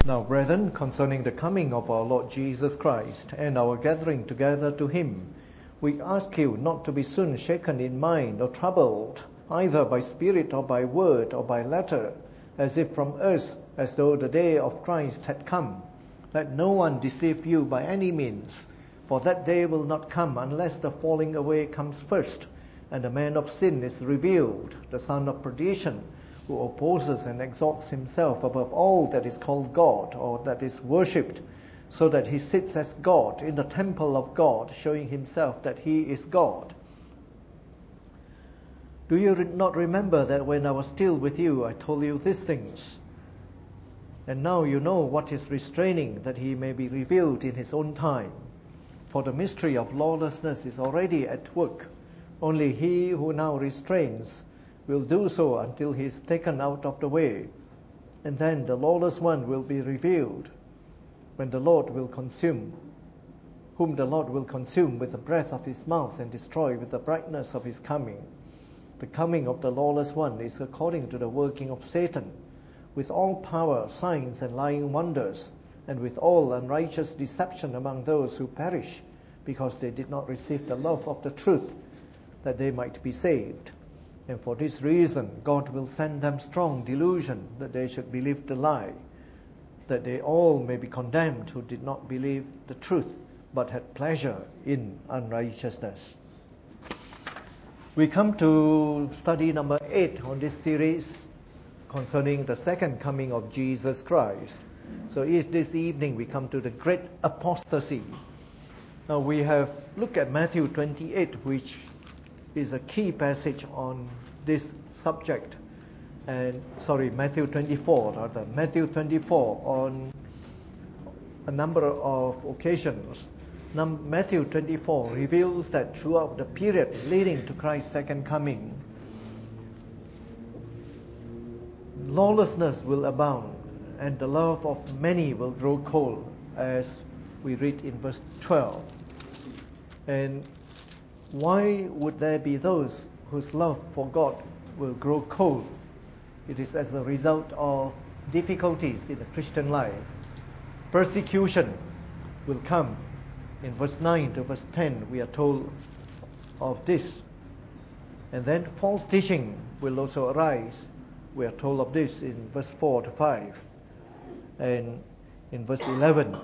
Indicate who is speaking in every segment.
Speaker 1: Now, brethren, concerning the coming of our Lord Jesus Christ and our gathering together to him, we ask you not to be soon shaken in mind or troubled, either by spirit or by word or by letter, as if from us, as though the day of Christ had come. Let no one deceive you by any means, for that day will not come unless the falling away comes first, and the man of sin is revealed, the son of perdition, who opposes and exalts himself above all that is called God or that is worshipped, so that he sits as God in the temple of God, showing himself that he is God. Do you not remember that when I was still with you, I told you these things? And now you know what is restraining, that he may be revealed in his own time. For the mystery of lawlessness is already at work. Only he who now restrains will do so until he is taken out of the way. And then the lawless one will be revealed, when the Lord will consume, whom the Lord will consume with the breath of his mouth and destroy with the brightness of his coming. The coming of the lawless one is according to the working of Satan, with all power, signs, and lying wonders, and with all unrighteous deception among those who perish, because they did not receive the love of the truth, that they might be saved. And for this reason God will send them strong delusion, that they should believe the lie, that they all may be condemned who did not believe the truth, but had pleasure in unrighteousness. We come to study number 8 on this series concerning the second coming of Jesus Christ. So this evening we come to the great apostasy. Now we have looked at Matthew 28, which is a key passage on this subject. Matthew 24 on a number of occasions. Now, Matthew 24 reveals that throughout the period leading to Christ's second coming, lawlessness will abound and the love of many will grow cold, as we read in verse 12. And why would there be those whose love for God will grow cold? It is as a result of difficulties in the Christian life. Persecution will come. In verse 9 to verse 10, we are told of this. And then false teaching will also arise. We are told of this in verse 4 to 5. And in verse 11.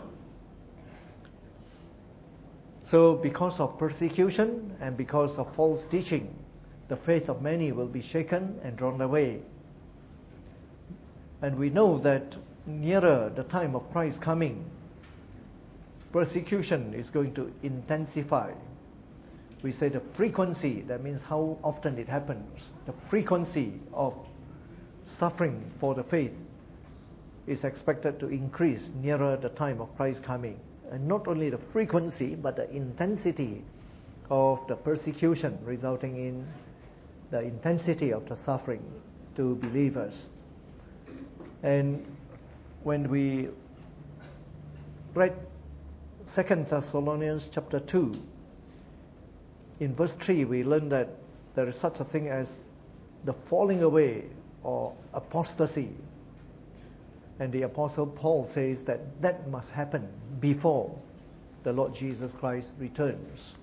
Speaker 1: So because of persecution and because of false teaching, the faith of many will be shaken and drawn away. And we know that nearer the time of Christ's coming, persecution is going to intensify. We say the frequency, that means how often it happens. The frequency of suffering for the faith is expected to increase nearer the time of Christ's coming. And not only the frequency, but the intensity of the persecution, resulting in the intensity of the suffering to believers. And when we read 2 Thessalonians chapter 2, in verse 3, we learn that there is such a thing as the falling away or apostasy. And the Apostle Paul says that that must happen before the Lord Jesus Christ returns.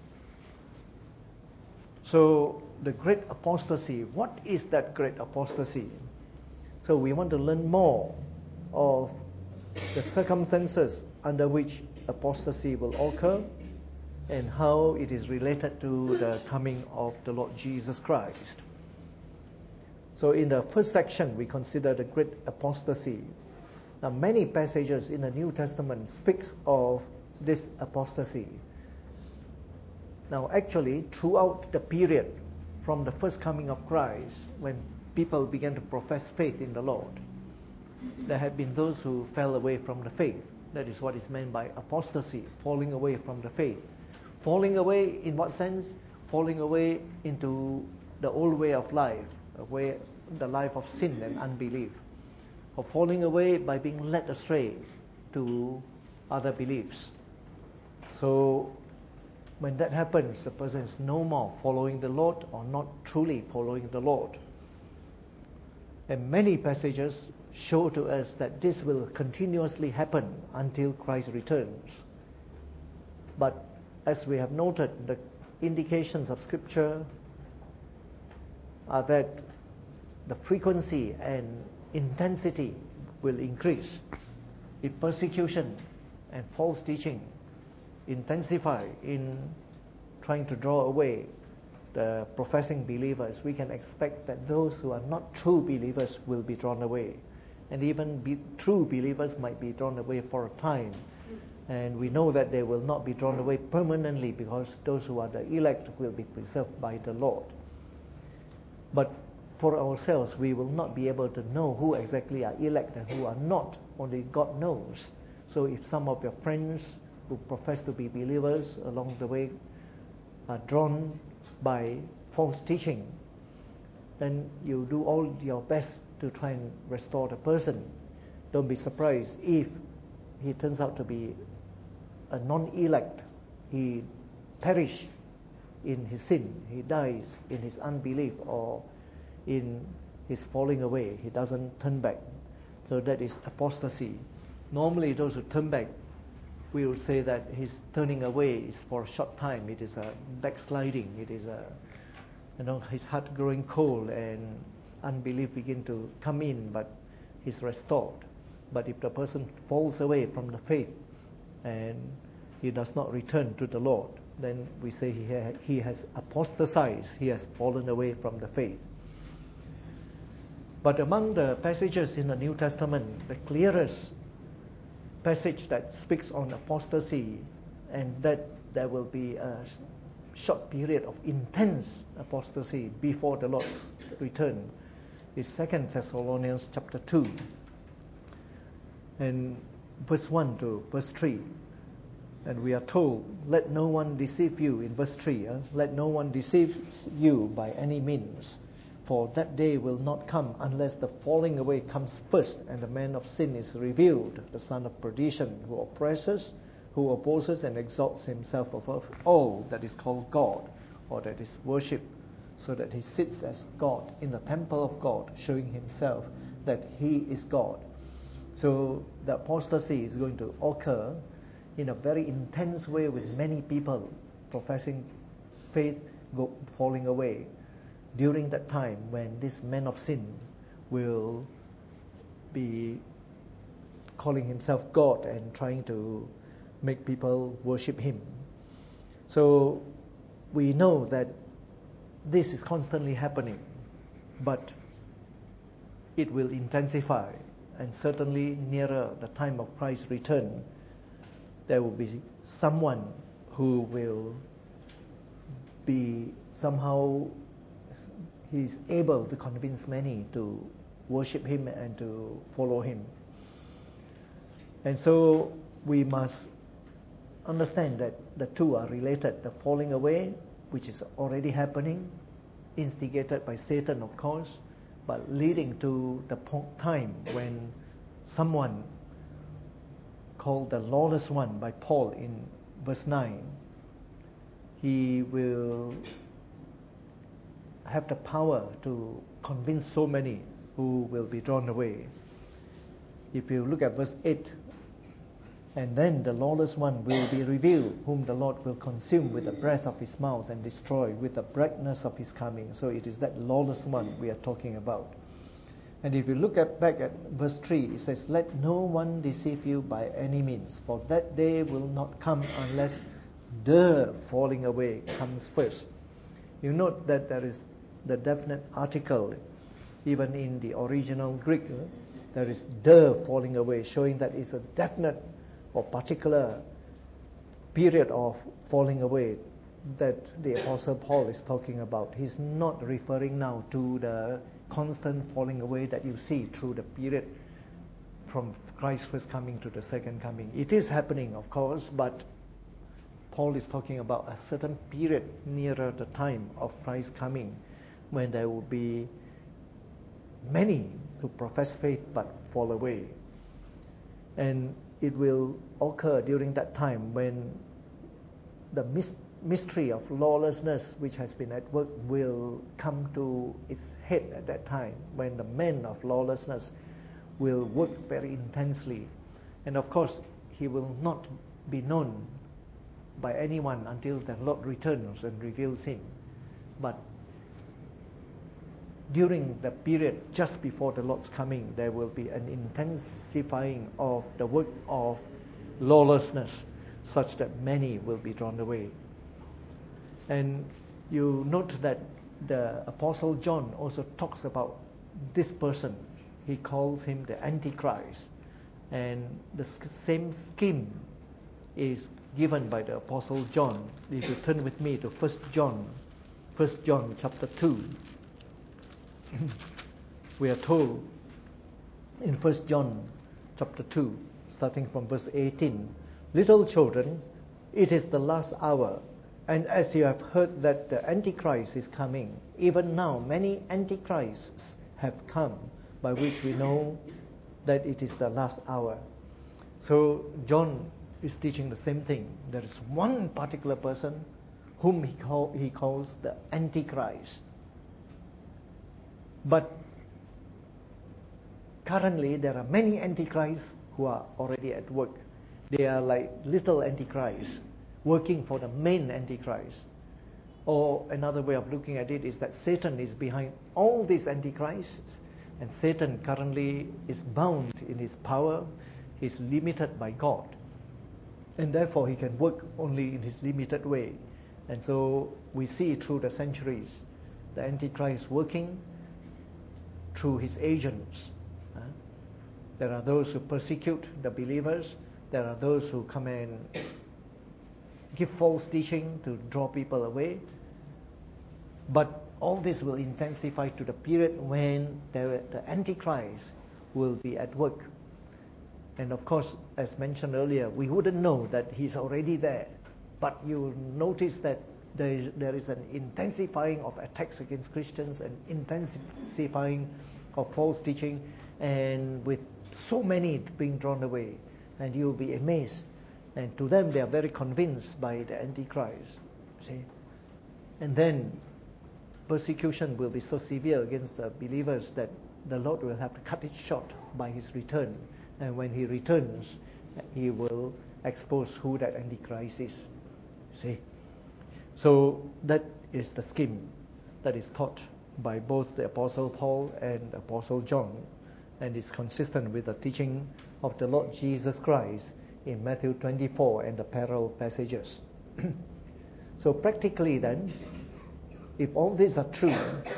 Speaker 1: So the great apostasy, what is that great apostasy? So we want to learn more of the circumstances under which apostasy will occur and how it is related to the coming of the Lord Jesus Christ. So in the first section, we consider the great apostasy. Now, many passages in the New Testament speaks of this apostasy. Now, actually, throughout the period from the first coming of Christ, when people began to profess faith in the Lord, there have been those who fell away from the faith. That is what is meant by apostasy, falling away from the faith. Falling away in what sense? Falling away into the old way of life, the life of sin and unbelief. Or falling away by being led astray to other beliefs. So when that happens, the person is no more following the Lord or not truly following the Lord. And many passages show to us that this will continuously happen until Christ returns. But as we have noted, the indications of Scripture are that the frequency and intensity will increase. If persecution and false teaching intensify in trying to draw away the professing believers, we can expect that those who are not true believers will be drawn away. And even true believers might be drawn away for a time. And we know that they will not be drawn away permanently, because those who are the elect will be preserved by the Lord. But for ourselves, we will not be able to know who exactly are elect and who are not. Only God knows. So if some of your friends who profess to be believers along the way are drawn by false teaching, then you do all your best to try and restore the person. Don't be surprised if he turns out to be a non-elect. He perish in his sin. He dies in his unbelief or in his falling away. He doesn't turn back. So that is apostasy. Normally those who turn back, we would say that his turning away is for a short time. It is a backsliding. It is his heart growing cold and unbelief begin to come in, but he's restored. But if the person falls away from the faith and he does not return to the Lord, then we say he has apostatized. He has fallen away from the faith. But among the passages in the New Testament, the clearest passage that speaks on apostasy and that there will be a short period of intense apostasy before the Lord's return is 2 Thessalonians chapter 2 and verse 1 to verse 3. And we are told, let no one deceive you, in verse 3, let no one deceive you by any means, for that day will not come unless the falling away comes first, and the man of sin is revealed, the son of perdition, who oppresses, who opposes and exalts himself above all that is called God, or that is worshipped, so that he sits as God in the temple of God, showing himself that he is God. So the apostasy is going to occur in a very intense way, with many people professing faith falling away during that time when this man of sin will be calling himself God and trying to make people worship him. So we know that this is constantly happening, but it will intensify, and certainly nearer the time of Christ's return, there will be someone who will be somehow, he's able to convince many to worship him and to follow him. And so we must understand that the two are related. The falling away, which is already happening, instigated by Satan, of course, but leading to the time when someone called the lawless one by Paul in verse 9, he will have the power to convince so many who will be drawn away. If you look at verse 8, and then the lawless one will be revealed, whom the Lord will consume with the breath of his mouth and destroy with the brightness of his coming. So it is that lawless one we are talking about. And if you look back at verse 3, it says, let no one deceive you by any means, for that day will not come unless the falling away comes first. You note that there is the definite article, even in the original Greek, there is the falling away, showing that it's a definite or particular period of falling away that the Apostle Paul is talking about. He's not referring now to the constant falling away that you see through the period from Christ's first coming to the second coming. It is happening, of course, but Paul is talking about a certain period nearer the time of Christ's coming, when there will be many who profess faith but fall away. And it will occur during that time when the mystery of lawlessness, which has been at work, will come to its head at that time, when the men of lawlessness will work very intensely. And of course, he will not be known by anyone until the Lord returns and reveals him. But during the period just before the Lord's coming, there will be an intensifying of the work of lawlessness, such that many will be drawn away. And you note that the Apostle John also talks about this person. He calls him the Antichrist. And the same scheme is given by the Apostle John. If you turn with me to 1 John chapter 2, we are told in 1 John chapter 2, starting from verse 18, "Little children, it is the last hour, and as you have heard that the Antichrist is coming, even now many Antichrists have come, by which we know that it is the last hour." So John is teaching the same thing. There is one particular person whom he calls the Antichrist. But currently there are many Antichrists who are already at work. They are like little Antichrists working for the main Antichrist. Or another way of looking at it is that Satan is behind all these Antichrists, and Satan currently is bound in his power. He's limited by God, and therefore he can work only in his limited way. And so we see through the centuries the Antichrist working through his agents. There are those who persecute the believers. There are those who come and give false teaching to draw people away. But all this will intensify to the period when the Antichrist will be at work. And of course, as mentioned earlier, we wouldn't know that he's already there. But you notice that there is an intensifying of attacks against Christians and intensifying of false teaching, and with so many being drawn away. And you'll be amazed. And to them, they are very convinced by the Antichrist. See? And then persecution will be so severe against the believers that the Lord will have to cut it short by his return. And when he returns, he will expose who that Antichrist is. See? So that is the scheme that is taught by both the Apostle Paul and Apostle John, and is consistent with the teaching of the Lord Jesus Christ in Matthew 24 and the parallel passages. So practically then, if all these are true,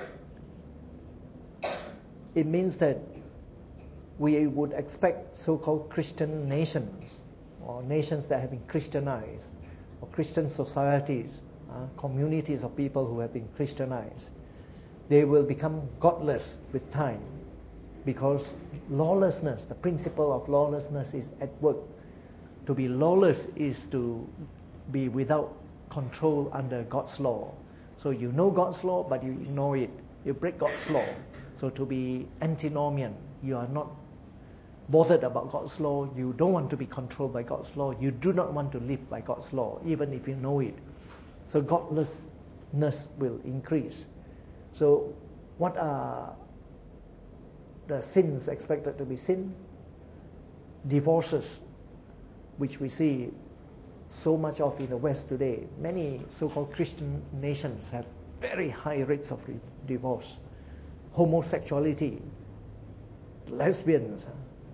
Speaker 1: it means that we would expect so-called Christian nations, or nations that have been Christianized, or Christian societies, communities of people who have been Christianized, they will become godless with time, because lawlessness, the principle of lawlessness, is at work. To be lawless is to be without control under God's law. So you know God's law, but you ignore it. You break God's law. So to be antinomian, you are not bothered about God's law. You don't want to be controlled by God's law. You do not want to live by God's law, even if you know it. So godlessness will increase. So what are the sins expected to be sin? Divorces, which we see so much of in the West today. Many so-called Christian nations have very high rates of divorce. Homosexuality, lesbians,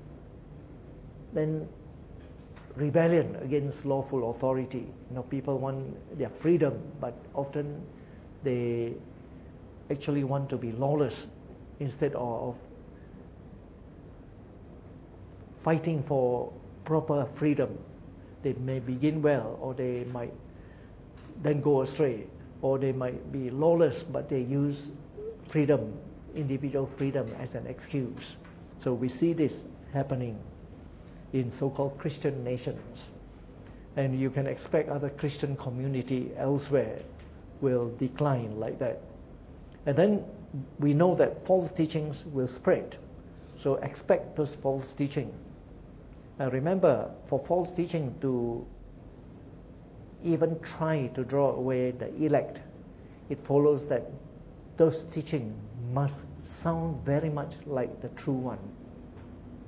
Speaker 1: then rebellion against lawful authority. People want their freedom, but often they actually want to be lawless instead of fighting for proper freedom. They may begin well, or they might then go astray, or they might be lawless, but they use freedom, individual freedom, as an excuse. So we see this happening in so-called Christian nations. And you can expect other Christian community elsewhere will decline like that. And then we know that false teachings will spread. So expect those false teaching. Now remember, for false teaching to even try to draw away the elect, it follows that those teaching must sound very much like the true one.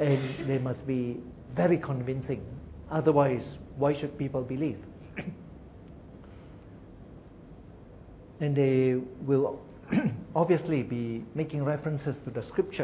Speaker 1: And they must be very convincing. Otherwise, why should people believe? And they will obviously be making references to the scripture,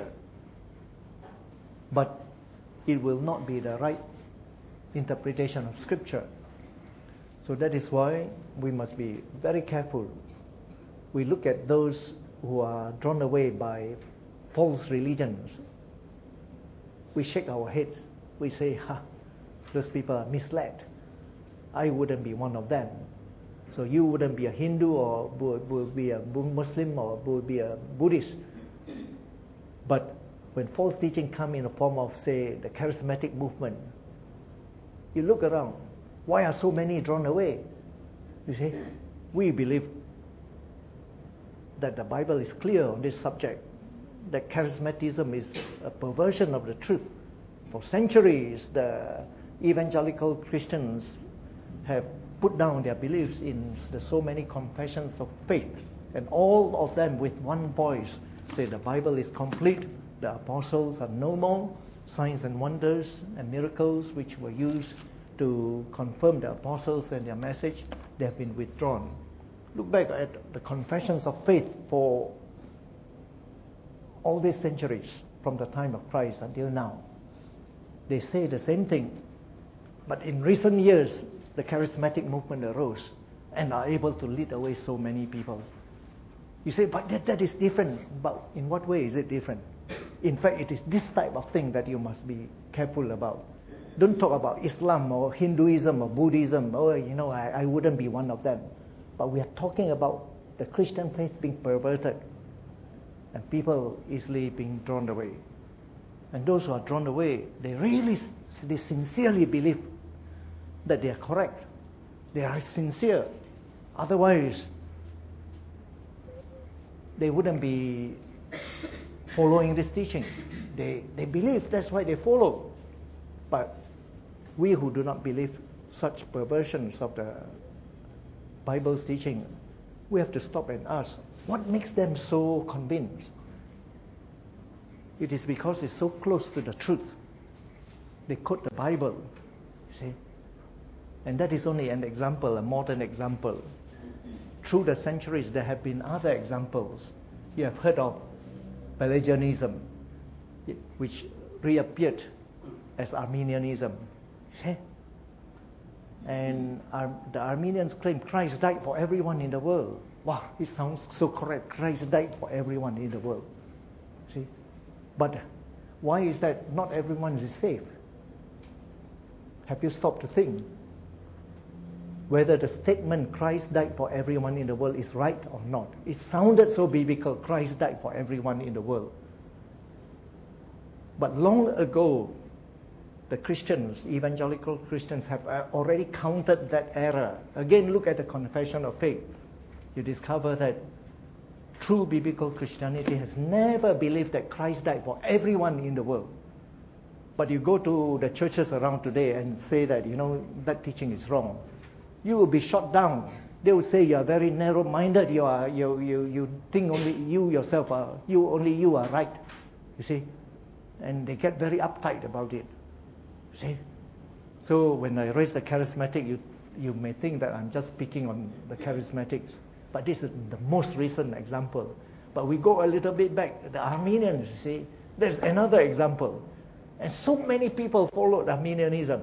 Speaker 1: but it will not be the right interpretation of scripture. So that is why we must be very careful. We look at those who are drawn away by false religions. We shake our heads. We say, those people are misled. I wouldn't be one of them. So you wouldn't be a Hindu or would be a Muslim or would be a Buddhist. But when false teaching come in the form of, say, the charismatic movement, you look around. Why are so many drawn away? You see, we believe that the Bible is clear on this subject, that charismatism is a perversion of the truth. For centuries, the evangelical Christians have put down their beliefs in the so many confessions of faith, and all of them with one voice say the Bible is complete, the apostles are no more, signs and wonders and miracles which were used to confirm the apostles and their message, they have been withdrawn. Look back at the confessions of faith for all these centuries, from the time of Christ until now. They say the same thing, but in recent years, the charismatic movement arose and are able to lead away so many people. You say, but that is different. But in what way is it different? In fact, it is this type of thing that you must be careful about. Don't talk about Islam or Hinduism or Buddhism. I wouldn't be one of them. But we are talking about the Christian faith being perverted and people easily being drawn away. And those who are drawn away, they sincerely believe that they are correct. They are sincere. Otherwise, they wouldn't be following this teaching. They believe, that's why they follow. But we who do not believe such perversions of the Bible's teaching, we have to stop and ask, what makes them so convinced? It is because it's so close to the truth. They quote the Bible, you see. And that is only an example, a modern example. Through the centuries, there have been other examples. You have heard of Pelagianism, which reappeared as Arminianism. See? And the Arminians claim Christ died for everyone in the world. Wow, it sounds so correct. Christ died for everyone in the world. See? But why is that not everyone is saved? Have you stopped to think whether the statement Christ died for everyone in the world is right or not? It sounded so biblical, Christ died for everyone in the world. But long ago, the Christians, evangelical Christians, have already countered that error. Again, look at the Confession of Faith. You discover that true biblical Christianity has never believed that Christ died for everyone in the world. But you go to the churches around today and say that, that teaching is wrong. You will be shot down. They will say you are very narrow-minded. You think only you yourself are, you are right. You see? And they get very uptight about it. See? So when I raise the charismatic, you may think that I'm just picking on the charismatics. But this is the most recent example. But we go a little bit back. The Arminians, see, there's another example. And so many people followed Arminianism.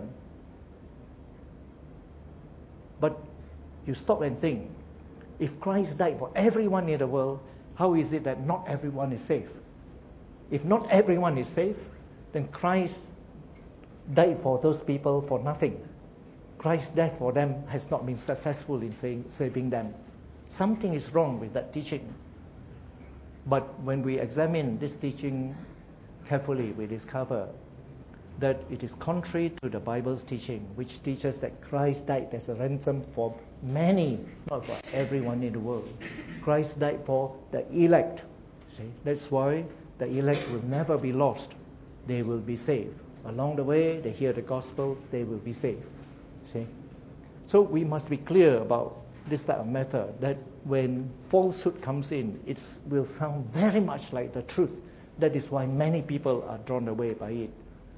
Speaker 1: But you stop and think, if Christ died for everyone in the world, how is it that not everyone is saved? If not everyone is saved, then Christ died for those people for nothing. Christ's death for them has not been successful in saving them. Something is wrong with that teaching. But when we examine this teaching carefully, we discover that it is contrary to the Bible's teaching, which teaches that Christ died as a ransom for many, not for everyone in the world. Christ died for the elect. See? That's why the elect will never be lost. They will be saved. Along the way, they hear the gospel, they will be saved. See? So we must be clear about this type of matter, that when falsehood comes in, it will sound very much like the truth. That is why many people are drawn away by it.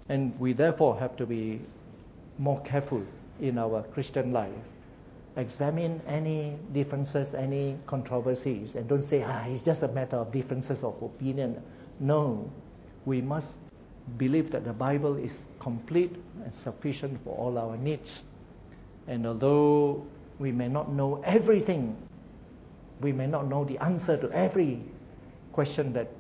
Speaker 2: And we therefore have to be more careful in our Christian life. Examine any differences, any controversies, and don't say, it's just a matter of differences of opinion. No, we must believe that the Bible is complete and sufficient for all our needs. And although we may not know everything, we may not know the answer to every question that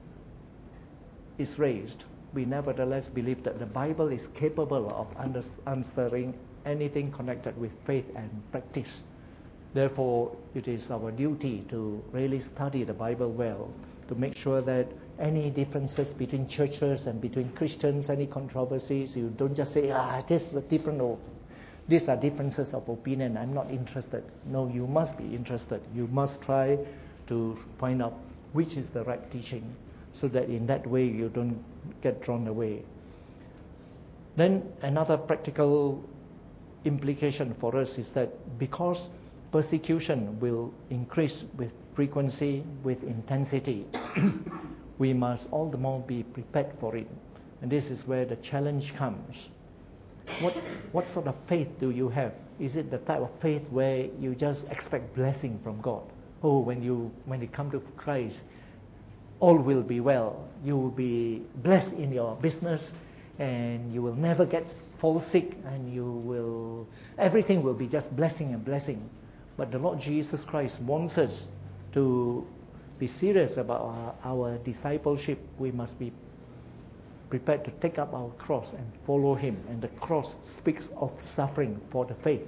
Speaker 2: is raised, we nevertheless believe that the Bible is capable of answering anything connected with faith and practice. Therefore, it is our duty to really study the Bible well, to make sure that any differences between churches and between Christians, any controversies, you don't just say, these are differences of opinion, I'm not interested. No, you must be interested. You must try to find out which is the right teaching, so that in that way you don't get drawn away. Then another practical implication for us is that because persecution will increase with frequency, with intensity, we must all the more be prepared for it. And this is where the challenge comes. What sort of faith do you have? Is it the type of faith where you just expect blessing from God? When you come to Christ, all will be well. You will be blessed in your business, and you will never fall sick, and everything will be just blessing and blessing. But the Lord Jesus Christ wants us to be serious about our discipleship. We must be prepared to take up our cross and follow Him. And the cross speaks of suffering for the faith.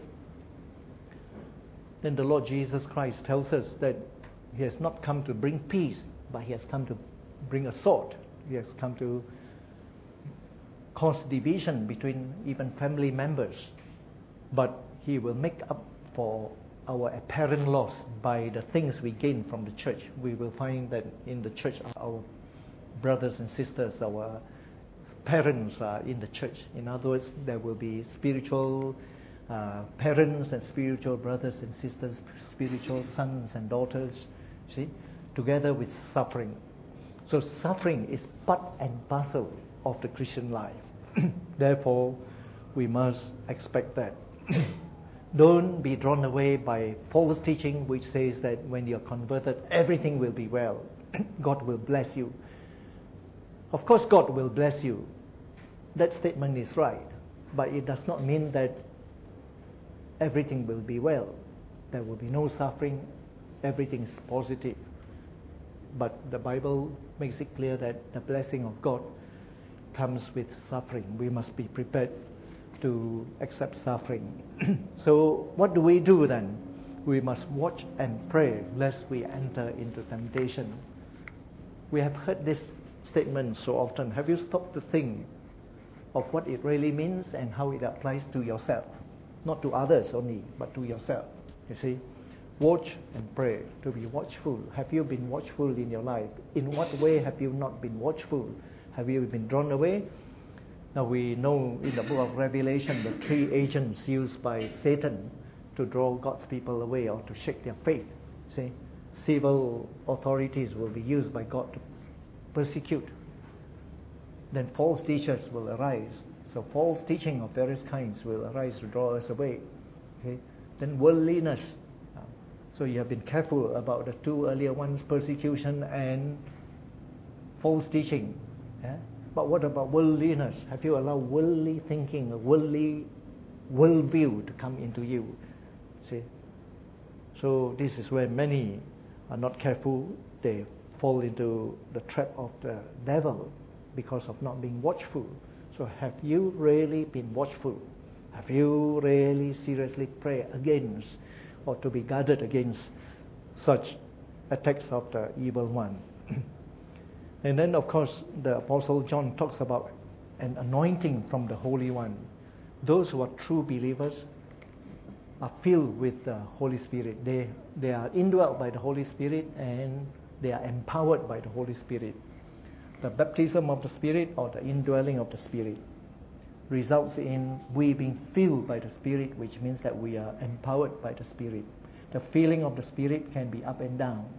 Speaker 2: Then the Lord Jesus Christ tells us that He has not come to bring peace, but He has come to bring a sword. He has come to cause division between even family members. But He will make up for our apparent loss by the things we gain from the church. We will find that in the church, our brothers and sisters, our parents are in the church. In other words, there will be spiritual parents and spiritual brothers and sisters, spiritual sons and daughters, together with suffering. So suffering is part and parcel of the Christian life. Therefore, we must expect that. Don't be drawn away by false teaching which says that when you're converted, everything will be well. God will bless you. Of course, God will bless you. That statement is right. But it does not mean that everything will be well. There will be no suffering. Everything is positive. But the Bible makes it clear that the blessing of God comes with suffering. We must be prepared to accept suffering. So what do we do then? We must watch and pray lest we enter into temptation. We have heard this statement so often. Have you stopped to think of what it really means and how it applies to yourself? Not to others only, but to yourself. You see, watch and pray, to be watchful. Have you been watchful in your life? In what way have you not been watchful? Have you been drawn away? Now we know in the book of Revelation the three agents used by Satan to draw God's people away or to shake their faith. See, civil authorities will be used by God to persecute. Then false teachers will arise. So false teaching of various kinds will arise to draw us away. Okay? Then worldliness. So you have been careful about the two earlier ones, persecution and false teaching. Yeah? But what about worldliness? Have you allowed worldly thinking, a worldly worldview to come into you? See? So this is where many are not careful. They fall into the trap of the devil because of not being watchful. So have you really been watchful? Have you really seriously prayed against or to be guarded against such attacks of the evil one? And then, of course, the Apostle John talks about an anointing from the Holy One. Those who are true believers are filled with the Holy Spirit. They are indwelt by the Holy Spirit and they are empowered by the Holy Spirit. The baptism of the Spirit or the indwelling of the Spirit results in we being filled by the Spirit, which means that we are empowered by the Spirit. The feeling of the Spirit can be up and down.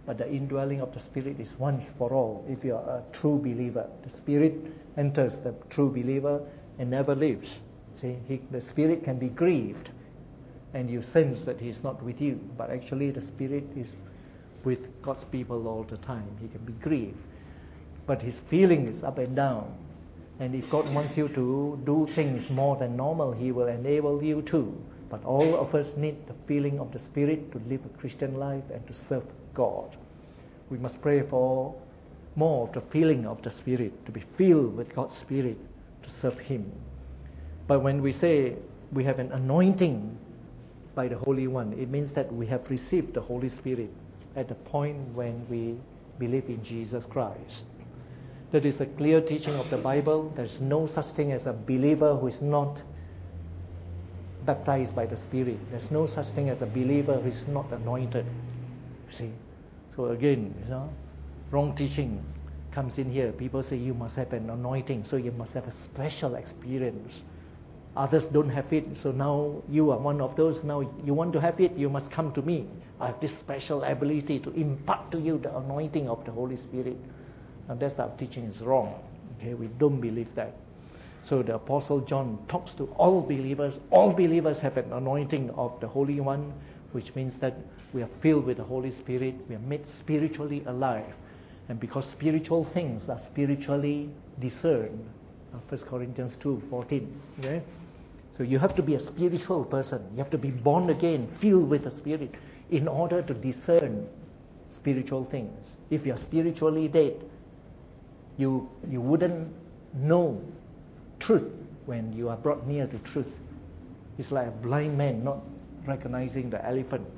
Speaker 2: But the indwelling of the Spirit is once for all. If you are a true believer, the Spirit enters the true believer and never leaves. See, the Spirit can be grieved, and you sense that He's not with you. But actually, the Spirit is with God's people all the time. He can be grieved, but His feeling is up and down. And if God wants you to do things more than normal, He will enable you to. But all of us need the feeling of the Spirit to live a Christian life and to serve God. We must pray for more of the feeling of the Spirit, to be filled with God's Spirit, to serve Him. But when we say we have an anointing by the Holy One, it means that we have received the Holy Spirit at the point when we believe in Jesus Christ. That is a clear teaching of the Bible. There is no such thing as a believer who is not baptized by the Spirit. There's no such thing as a believer who is not anointed. See? So again, wrong teaching comes in here. People say you must have an anointing, so you must have a special experience. Others don't have it, so now you are one of those. Now you want to have it, you must come to me. I have this special ability to impart to you the anointing of the Holy Spirit. And that's our teaching is wrong. Okay, we don't believe that. So the Apostle John talks to all believers. All believers have an anointing of the Holy One, which means that we are filled with the Holy Spirit. We are made spiritually alive. And because spiritual things are spiritually discerned. 1 Corinthians 2:14. Okay? So you have to be a spiritual person. You have to be born again, filled with the Spirit, in order to discern spiritual things. If you are spiritually dead, you wouldn't know truth when you are brought near to truth. It's like a blind man not recognizing the elephant.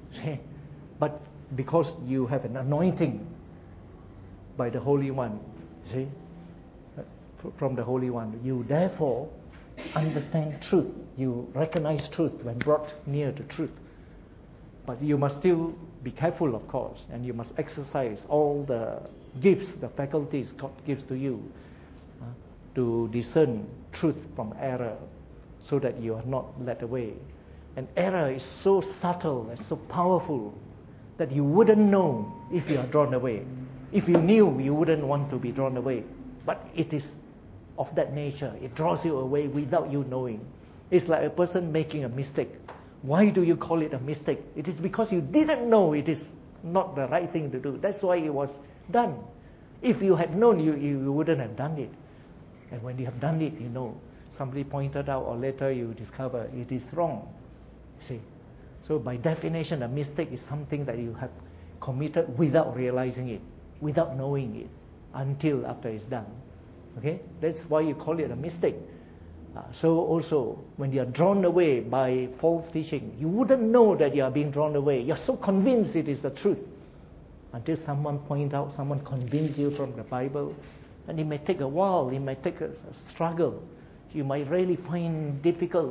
Speaker 2: But because you have an anointing by the Holy One, see, from the Holy One, you therefore understand truth. You recognize truth when brought near to truth. But you must still be careful, of course, and you must exercise all the gifts, the faculties God gives to you to discern truth from error, so that you are not led away. And error is so subtle and so powerful that you wouldn't know if you are drawn away. If you knew, you wouldn't want to be drawn away. But it is of that nature. It draws you away without you knowing. It's like a person making a mistake. Why do you call it a mistake? It is because you didn't know it is not the right thing to do. That's why it was done. If you had known, you wouldn't have done it. And when you have done it, you know, somebody pointed out, or later you discover it is wrong. See? So by definition, a mistake is something that you have committed without realizing it, without knowing it, until after it's done. Okay? That's why you call it a mistake. So also, when you are drawn away by false teaching, you wouldn't know that you are being drawn away. You're so convinced it is the truth, until someone point out, someone convince you from the Bible. And it may take a while, it may take a struggle. You might really find difficult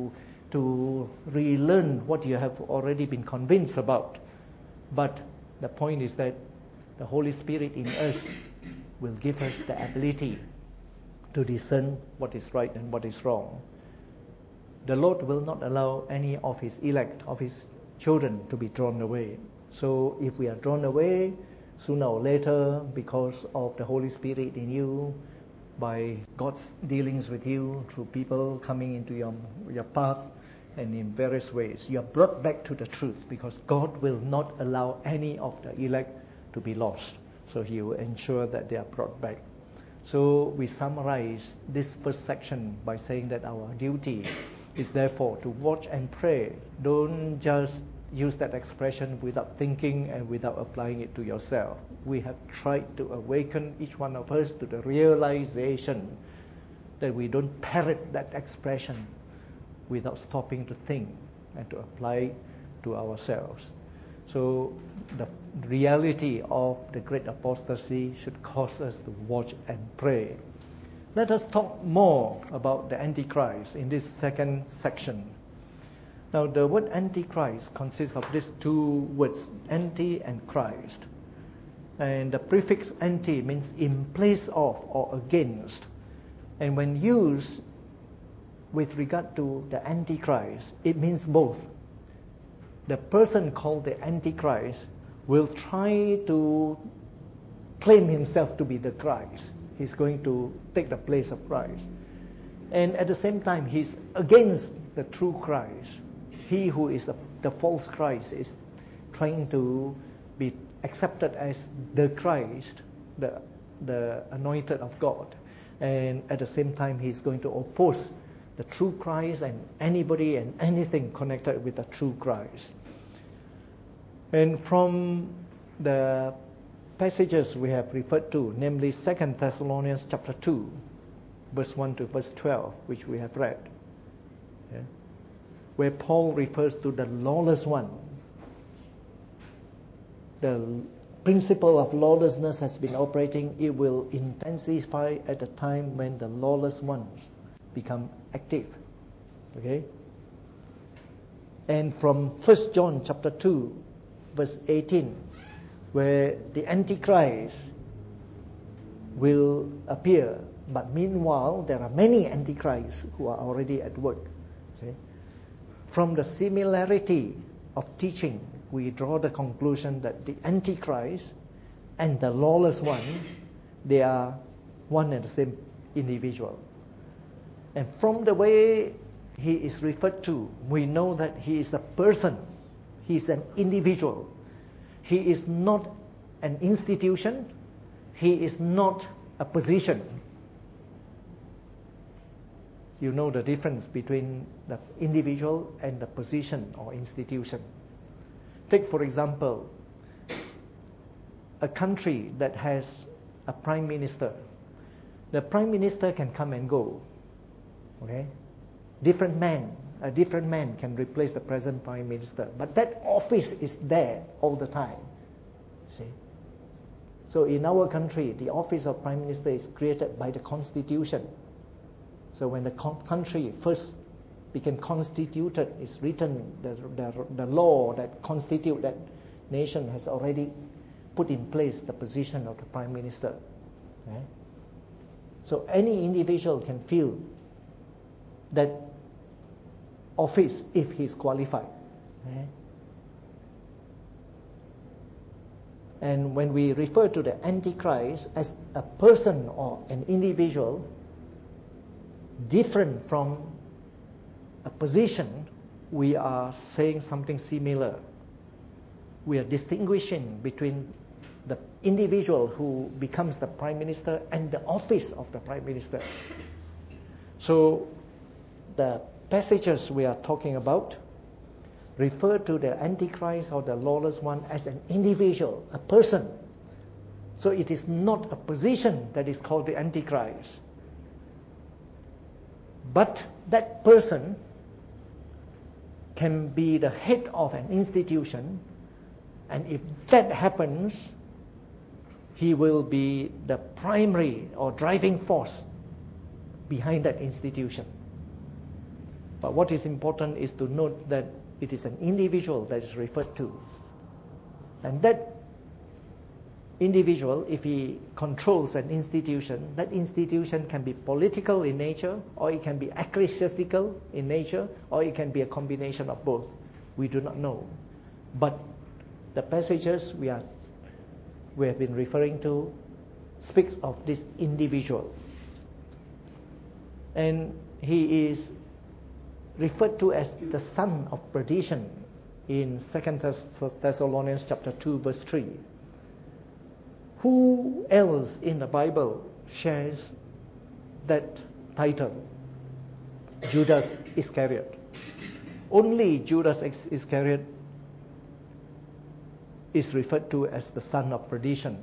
Speaker 2: to relearn what you have already been convinced about. But the point is that the Holy Spirit in us will give us the ability to discern what is right and what is wrong. The Lord will not allow any of His elect, of His children, to be drawn away. So if we are drawn away, sooner or later, because of the Holy Spirit in you, by God's dealings with you, through people coming into your path, and in various ways, you are brought back to the truth, because God will not allow any of the elect to be lost. So He will ensure that they are brought back. So we summarize this first section by saying that our duty is therefore to watch and pray. Don't just use that expression without thinking and without applying it to yourself. We have tried to awaken each one of us to the realization that we don't parrot that expression without stopping to think and to apply to ourselves. So the reality of the great apostasy should cause us to watch and pray. Let us talk more about the Antichrist in this second section. Now, the word Antichrist consists of these two words, anti and Christ. And the prefix anti means in place of or against. And when used with regard to the Antichrist, it means both. The person called the Antichrist will try to claim himself to be the Christ. He's going to take the place of Christ. And at the same time, he's against the true Christ. He who is the false Christ is trying to be accepted as the Christ, the anointed of God. And at the same time, he's going to oppose the true Christ and anybody and anything connected with the true Christ. And from the passages we have referred to, namely 2 Thessalonians chapter 2, verse 1 to verse 12, which we have read, where Paul refers to the lawless one. The principle of lawlessness has been operating. It will intensify at the time when the lawless ones become active. Okay? And from 1 John chapter 2, verse 18, where the Antichrist will appear. But meanwhile, there are many Antichrists who are already at work. See? From the similarity of teaching, we draw the conclusion that the Antichrist and the lawless one, they are one and the same individual. And from the way he is referred to, we know that he is a person. He is an individual. He is not an institution. He is not a position. You know the difference between the individual and the position or institution. Take, for example, a country that has a prime minister. The prime minister can come and go. Okay? A different man can replace the present prime minister. But that office is there all the time. See? So in our country, the office of prime minister is created by the constitution. So when the country first became constituted, it's written, the law that constitute that nation has already put in place the position of the prime minister. Okay? So any individual can fill that office if he's qualified. Okay? And when we refer to the Antichrist as a person or an individual, different from a position, we are saying something similar. We are distinguishing between the individual who becomes the prime minister and the office of the prime minister. So the passages we are talking about refer to the Antichrist or the lawless one as an individual, a person. So it is not a position that is called the Antichrist. But that person can be the head of an institution, and if that happens, he will be the primary or driving force behind that institution. But what is important is to note that it is an individual that is referred to. And that individual, if he controls an institution, that institution can be political in nature, or it can be ecclesiastical in nature, or it can be a combination of both. We do not know. But the passages we have been referring to speaks of this individual. And he is referred to as the son of perdition in 2 Thessalonians chapter 2 verse 3. Who else in the Bible shares that title? Judas Iscariot. Only Judas Iscariot is referred to as the son of perdition.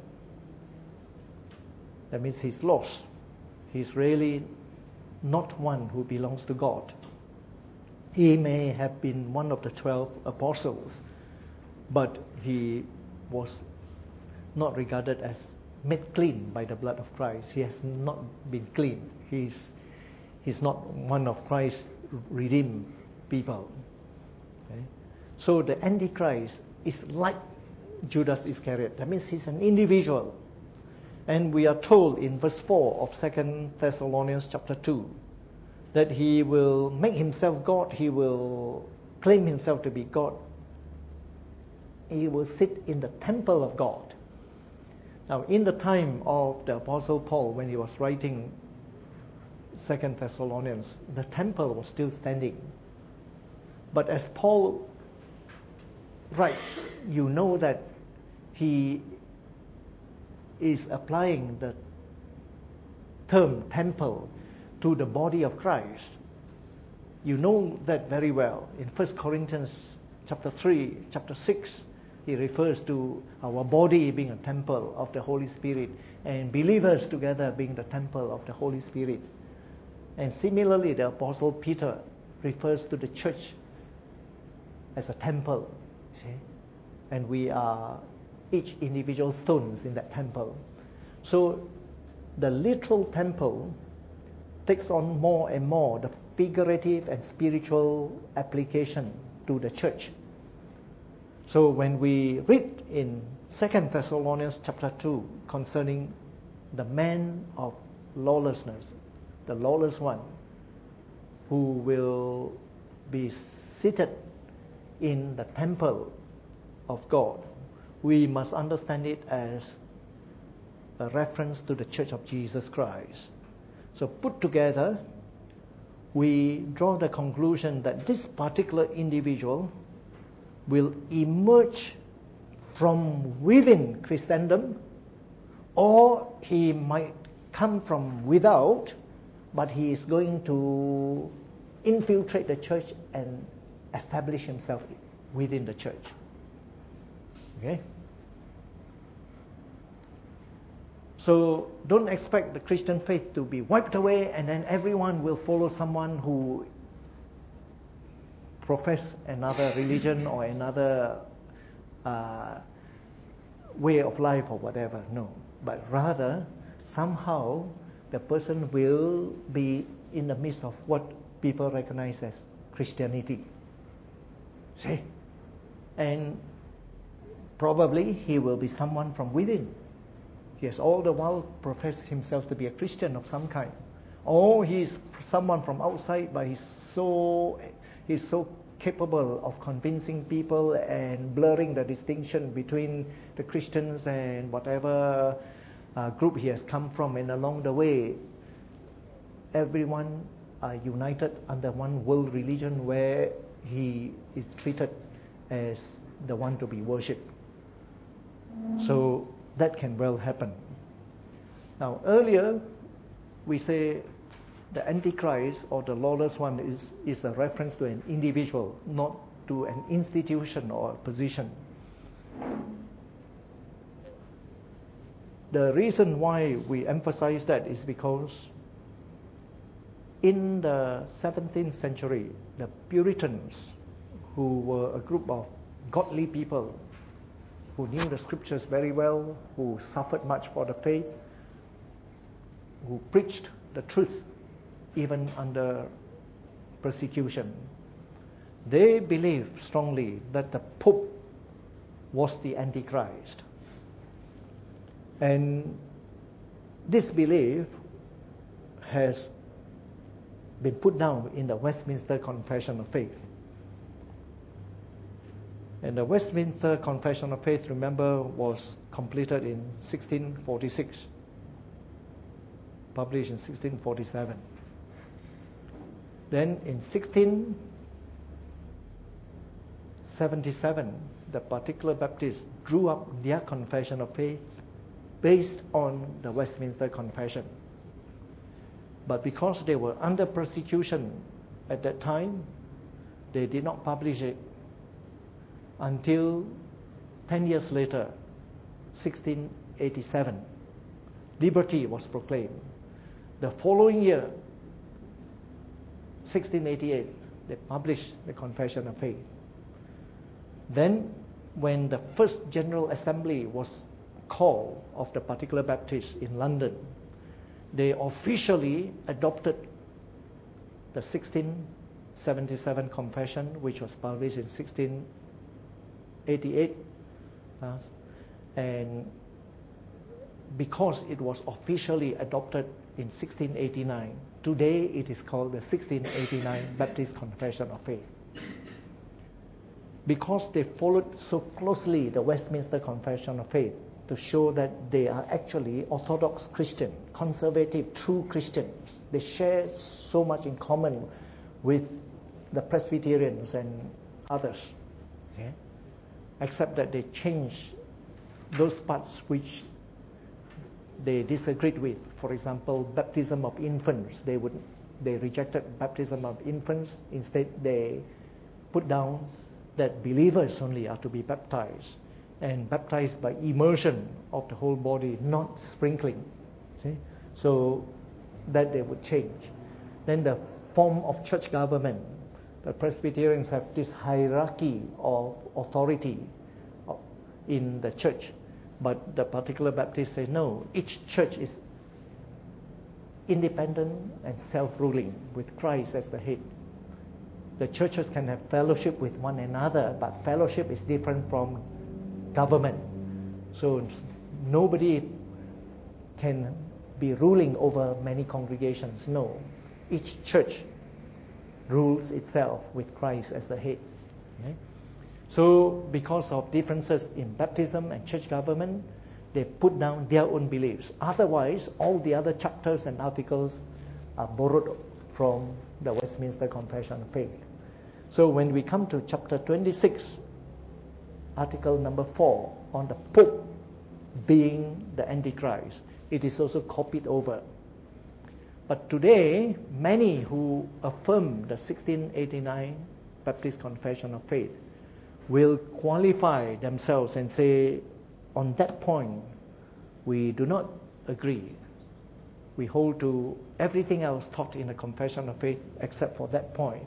Speaker 2: That means he's lost. He's really not one who belongs to God. He may have been one of the 12 apostles, but he was not regarded as made clean by the blood of Christ. He has not been clean. He's not one of Christ's redeemed people. Okay? So the Antichrist is like Judas Iscariot. That means he's an individual. And we are told in verse 4 of 2 Thessalonians chapter 2 that he will make himself God, he will claim himself to be God. he will sit in the temple of God. Now, in the time of the Apostle Paul, when he was writing 2 Thessalonians, the temple was still standing. But as Paul writes, you know that he is applying the term temple to the body of Christ. You know that very well. In 1 Corinthians chapter 3, chapter 6, he refers to our body being a temple of the Holy Spirit and believers together being the temple of the Holy Spirit. And similarly, the Apostle Peter refers to the church as a temple. See? And we are each individual stones in that temple. So the literal temple takes on more and more the figurative and spiritual application to the church. So when we read in 2 Thessalonians chapter 2 concerning the man of lawlessness, the lawless one, who will be seated in the temple of God, we must understand it as a reference to the Church of Jesus Christ. So put together, we draw the conclusion that this particular individual will emerge from within Christendom, or he might come from without, but he is going to infiltrate the church and establish himself within the church. Okay? So don't expect the Christian faith to be wiped away and then everyone will follow someone who profess another religion or another way of life or whatever. No. But rather, somehow, the person will be in the midst of what people recognize as Christianity. See? And probably he will be someone from within. He has all the while professed himself to be a Christian of some kind. Or he's someone from outside, but he's so capable of convincing people and blurring the distinction between the Christians and whatever group he has come from. And along the way, everyone are united under one world religion where he is treated as the one to be worshipped. So that can well happen. Now, earlier we say the Antichrist or the lawless one is a reference to an individual, not to an institution or a position. The reason why we emphasize that is because in the 17th century, the Puritans, who were a group of godly people who knew the scriptures very well, who suffered much for the faith, who preached the truth even under persecution, they believed strongly that the Pope was the Antichrist. And this belief has been put down in the Westminster Confession of Faith. And the Westminster Confession of Faith, remember, was completed in 1646, published in 1647. Then in 1677, the Particular Baptists drew up their Confession of Faith based on the Westminster Confession. But because they were under persecution at that time, they did not publish it until 10 years later, 1687. Liberty was proclaimed. The following year, 1688, they published the Confession of Faith. Then, when the first General Assembly was called of the Particular Baptists in London, they officially adopted the 1677 Confession, which was published in 1688. And because it was officially adopted in 1689, today it is called the 1689 Baptist Confession of Faith. because they followed so closely the Westminster Confession of Faith to show that they are actually Orthodox Christian, conservative, true Christians. They share so much in common with the Presbyterians and others, okay? Except that they changed those parts which they disagreed with. For example, baptism of infants. They rejected baptism of infants. Instead, they put down that believers only are to be baptized, and baptized by immersion of the whole body, not sprinkling. See? So that they would change. Then the form of church government. The Presbyterians have this hierarchy of authority in the church, but the particular Baptists say no, each church is independent and self-ruling with Christ as the head. The churches can have fellowship with one another, but fellowship is different from government. So nobody can be ruling over many congregations. No, each church rules itself with Christ as the head. Okay? So because of differences in baptism and church government, they put down their own beliefs. Otherwise, all the other chapters and articles are borrowed from the Westminster Confession of Faith. So when we come to chapter 26, article number 4, on the Pope being the Antichrist, it is also copied over. But today, many who affirm the 1689 Baptist Confession of Faith will qualify themselves and say, on that point, we do not agree. We hold to everything else taught in the Confession of Faith except for that point.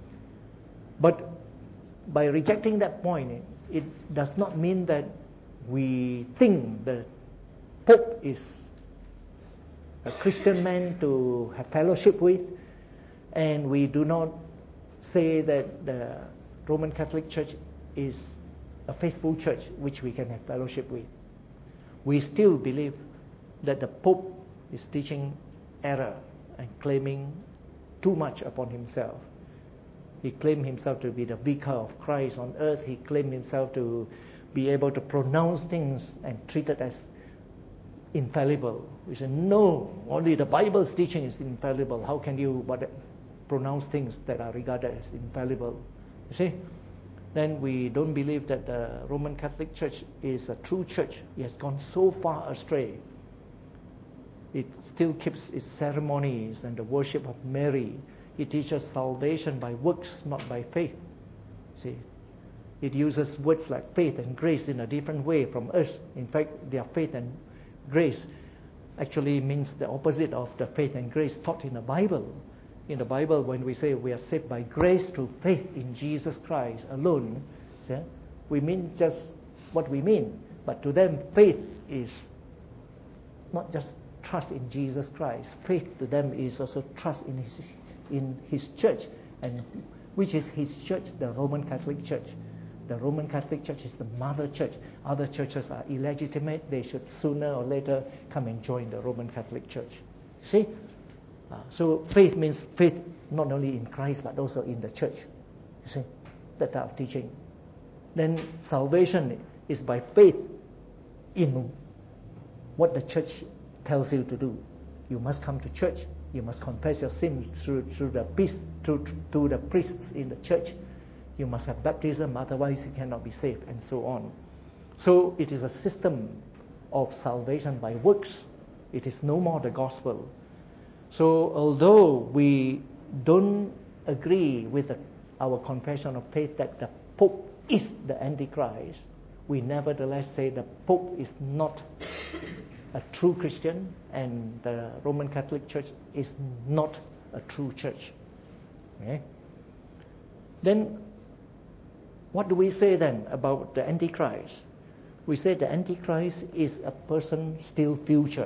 Speaker 2: But by rejecting that point, it does not mean that we think the Pope is a Christian man to have fellowship with, and we do not say that the Roman Catholic Church is a faithful church which we can have fellowship with. We still believe that the Pope is teaching error and claiming too much upon himself. He claimed himself to be the vicar of Christ on earth. He claimed himself to be able to pronounce things and treat it as infallible. We say, no, only the Bible's teaching is infallible. How can you pronounce things that are regarded as infallible? You see? Then we don't believe that the Roman Catholic Church is a true church. It has gone so far astray. It still keeps its ceremonies and the worship of Mary. It teaches salvation by works, not by faith. See? It uses words like faith and grace in a different way from us. In fact, their faith and grace actually means the opposite of the faith and grace taught in the Bible. In the Bible, when we say we are saved by grace through faith in Jesus Christ alone, we mean just what we mean. But to them, faith is not just trust in Jesus Christ. Faith to them is also trust in His church, and which is His church, the Roman Catholic Church. The Roman Catholic Church is the mother church. Other churches are illegitimate. They should sooner or later come and join the Roman Catholic Church. See? So faith means faith not only in Christ but also in the church. You see? That type of teaching. Then salvation is by faith in what the church tells you to do. You must come to church. You must confess your sins through the priests in the church. You must have baptism, otherwise you cannot be saved, and so on. So it is a system of salvation by works. It is no more the gospel. So although we don't agree with our confession of faith that the Pope is the Antichrist, we nevertheless say the Pope is not a true Christian and the Roman Catholic Church is not a true church. Okay? Then what do we say then about the Antichrist? We say the Antichrist is a person still future.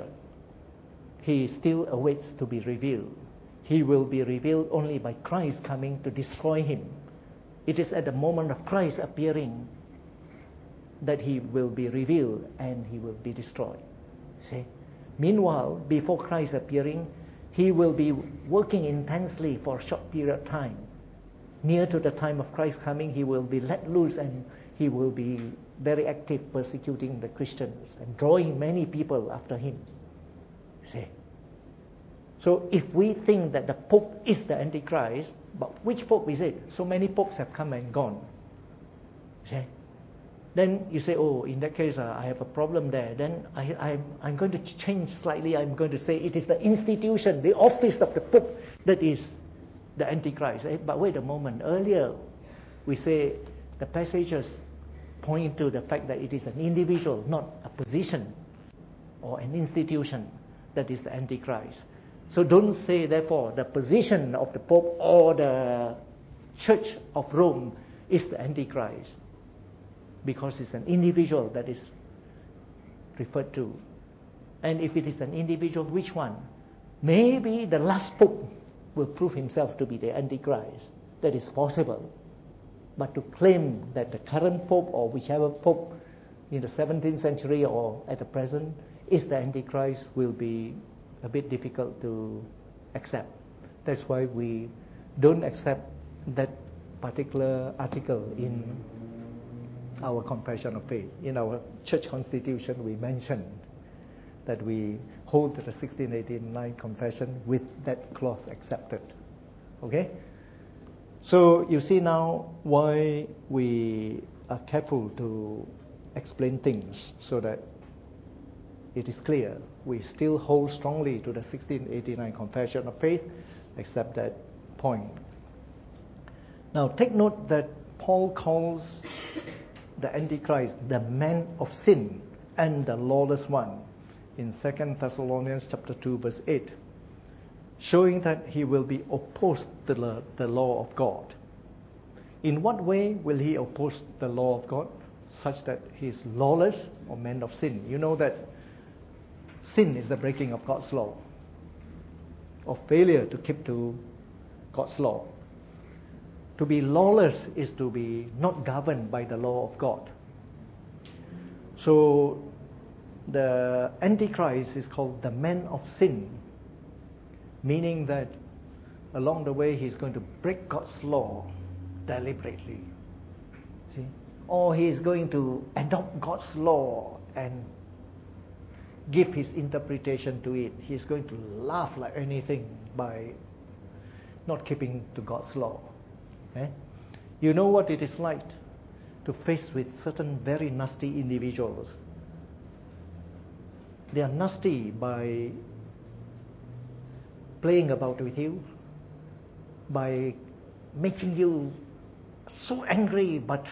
Speaker 2: He still awaits to be revealed. He will be revealed only by Christ coming to destroy him. It is at the moment of Christ appearing that he will be revealed and he will be destroyed. See? Meanwhile, before Christ appearing, he will be working intensely for a short period of time. near to the time of Christ coming, he will be let loose and he will be very active persecuting the Christians and drawing many people after him. See? So if we think that the Pope is the Antichrist, but which Pope is it? So many popes have come and gone. See? Then you say, oh, in that case, I have a problem there. Then I'm going to change slightly. I'm going to say it is the institution, the office of the Pope that is the Antichrist. But wait a moment. Earlier, we say the passages point to the fact that it is an individual, not a position or an institution that is the Antichrist. So don't say, therefore, the position of the Pope or the Church of Rome is the Antichrist, because it's an individual that is referred to. And if it is an individual, which one? Maybe the last Pope will prove himself to be the Antichrist. That is possible. But to claim that the current Pope or whichever Pope in the 17th century or at the present is the Antichrist will be a bit difficult to accept. That's why we don't accept that particular article in our confession of faith. In our church constitution, we mentioned that we hold the 1689 confession with that clause accepted. Okay? So you see now why we are careful to explain things so that it is clear. We still hold strongly to the 1689 confession of faith, except that point. Now take note that Paul calls the Antichrist the man of sin and the lawless one in 2 Thessalonians chapter 2 verse 8, showing that he will be opposed to the law of God. In what way will he oppose the law of God? Such that he is lawless or man of sin. You know that sin is the breaking of God's law, or failure to keep to God's law. To be lawless is to be not governed by the law of God. So the Antichrist is called the man of sin, meaning that along the way he's going to break God's law deliberately. See? Or he's going to adopt God's law and give his interpretation to it. He's going to laugh like anything by not keeping to God's law. Okay? You know what it is like to face with certain very nasty individuals. They are nasty by playing about with you, by making you so angry, but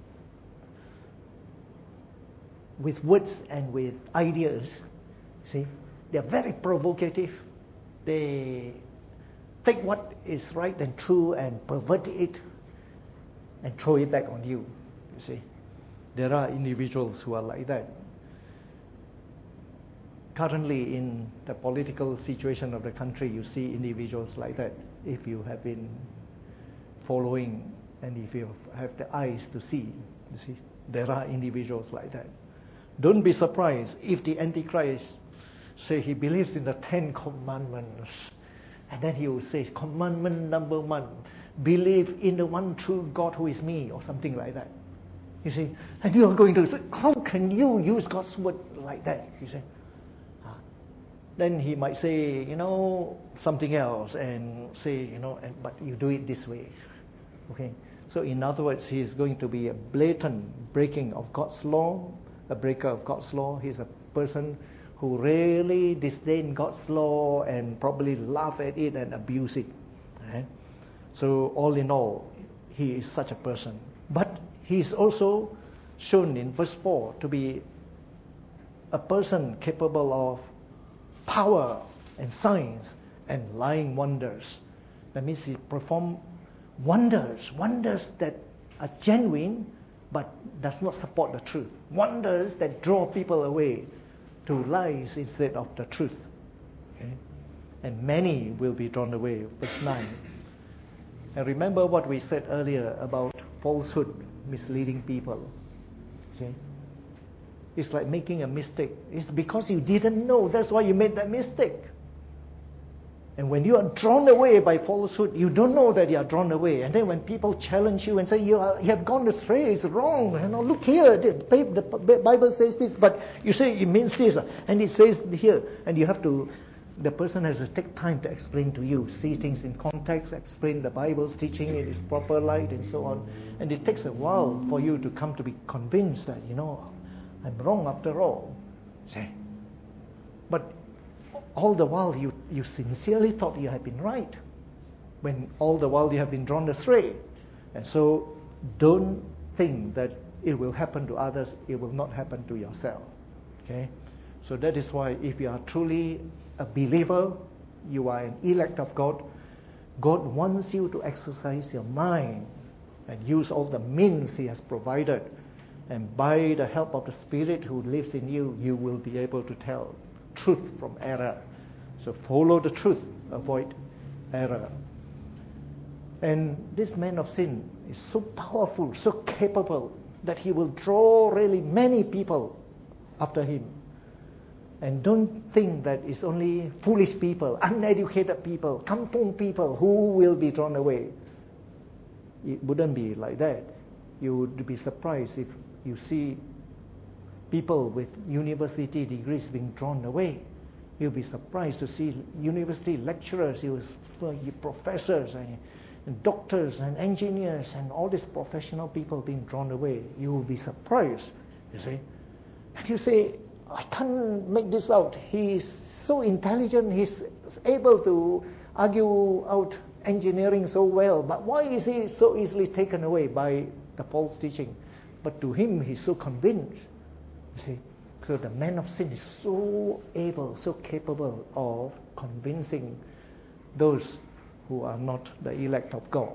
Speaker 2: with words and with ideas. See, they are very provocative. They take what is right and true and pervert it and throw it back on you. You see, there are individuals who are like that. Currently, in the political situation of the country, you see individuals like that. If you have been following and if you have the eyes to see, you see, there are individuals like that. Don't be surprised if the Antichrist say he believes in the 10 commandments, and then he will say, commandment number 1, believe in the one true God who is me, or something like that. You see, and you are going to say, how can you use God's word like that? You say. Then he might say, something else, and say, but you do it this way. Okay. So in other words, he is going to be a blatant breaking of God's law, a breaker of God's law. He's a person who really disdain God's law and probably laugh at it and abuse it. Right? So all in all, he is such a person. But he is also shown in verse 4 to be a person capable of power and signs and lying wonders. That means he performed wonders that are genuine but does not support the truth. Wonders that draw people away to lies instead of the truth. Okay? And many will be drawn away. Verse 9. And remember what we said earlier about falsehood misleading people. Okay? It's like making a mistake. It's because you didn't know. That's why you made that mistake. And when you are drawn away by falsehood, you don't know that you are drawn away. And then when people challenge you and say, you have gone astray, it's wrong. Look here, the Bible says this, but you say it means this, and it says here. And the person has to take time to explain to you, see things in context, explain the Bible's teaching in its proper light, and so on. And it takes a while for you to come to be convinced that, I'm wrong after all. See? But all the while you sincerely thought you had been right, when all the while you have been drawn astray. And so don't think that it will happen to others, it will not happen to yourself. Okay? So that is why if you are truly a believer, you are an elect of God, God wants you to exercise your mind and use all the means He has provided. And by the help of the Spirit who lives in you, you will be able to tell truth from error. So follow the truth, avoid error. And this man of sin is so powerful, so capable, that he will draw really many people after him. And don't think that it's only foolish people, uneducated people, kampung people who will be drawn away. It wouldn't be like that. You would be surprised if you see people with university degrees being drawn away. You'll be surprised to see university lecturers, professors and doctors and engineers and all these professional people being drawn away. You will be surprised, you see. And you say, I can't make this out. He's so intelligent, he's able to argue out engineering so well, but why is he so easily taken away by the false teaching? But to him, he's so convinced, you see. So the man of sin is so able, so capable of convincing those who are not the elect of God.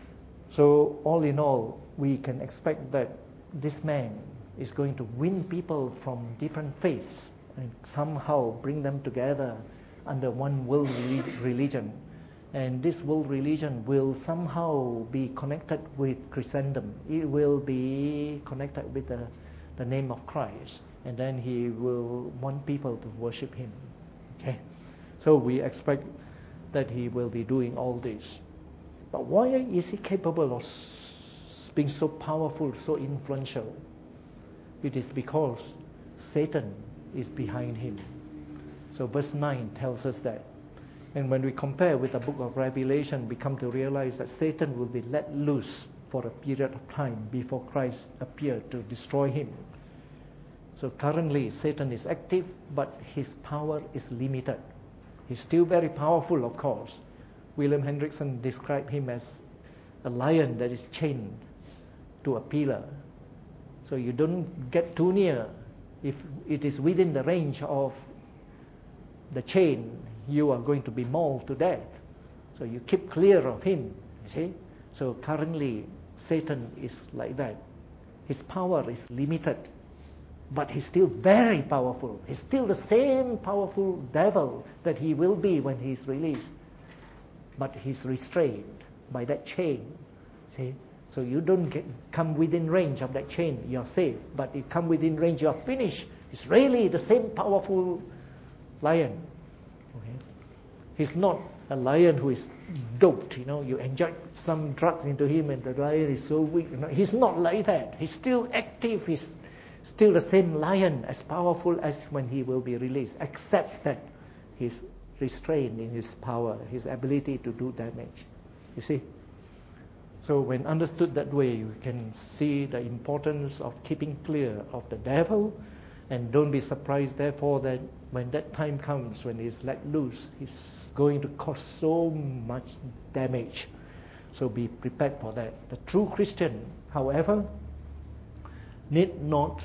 Speaker 2: So all in all, we can expect that this man is going to win people from different faiths and somehow bring them together under one world religion. And this world religion will somehow be connected with Christendom. It will be connected with the name of Christ. And then he will want people to worship him. Okay? So we expect that he will be doing all this. But why is he capable of being so powerful, so influential? It is because Satan is behind him. So verse 9 tells us that. And when we compare with the book of Revelation, we come to realize that Satan will be let loose for a period of time before Christ appeared to destroy him. So currently Satan is active, but his power is limited. He's still very powerful, of course. William Hendrickson described him as a lion that is chained to a pillar. So you don't get too near. If it is within the range of the chain, you are going to be mauled to death. So you keep clear of him, you see. So currently Satan is like that. His power is limited, but he's still very powerful. He's still the same powerful devil that he will be when he's released. But he's restrained by that chain, see. So you don't come within range of that chain, you're safe. But if you come within range, you're finished. It's really the same powerful lion. Okay? He's not a lion who is doped, you inject some drugs into him and the lion is so weak. He's not like that. He's still active. He's still the same lion, as powerful as when he will be released, except that he's restrained in his power, his ability to do damage. You see? So when understood that way, you can see the importance of keeping clear of the devil, and don't be surprised therefore that when that time comes, when he's let loose, he's going to cause so much damage. So be prepared for that. The true Christian, however, need not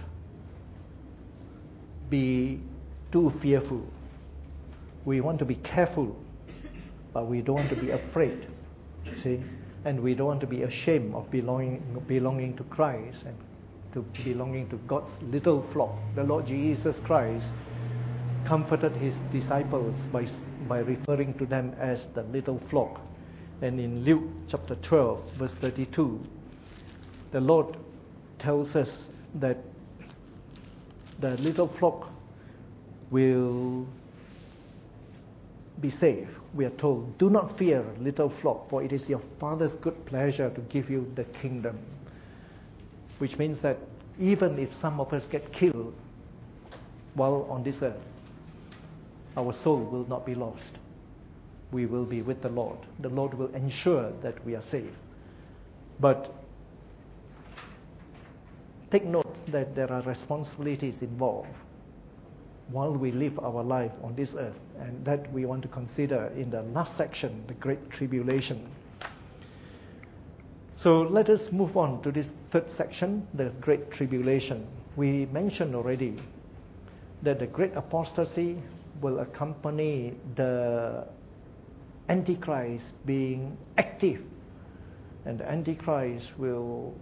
Speaker 2: be too fearful. We want to be careful, but we don't want to be afraid. See? And we don't want to be ashamed of belonging to Christ and to belonging to God's little flock. The Lord Jesus Christ comforted his disciples by referring to them as the little flock. And in Luke chapter 12, verse 32, the Lord tells us that the little flock will be saved. We are told, do not fear, little flock, for it is your Father's good pleasure to give you the kingdom. Which means that even if some of us get killed while on this earth, our soul will not be lost. We will be with the Lord. The Lord will ensure that we are saved. But take note that there are responsibilities involved while we live our life on this earth, and that we want to consider in the last section, the Great Tribulation. So let us move on to this third section, the Great Tribulation. We mentioned already that the great apostasy will accompany the Antichrist being active, and the Antichrist will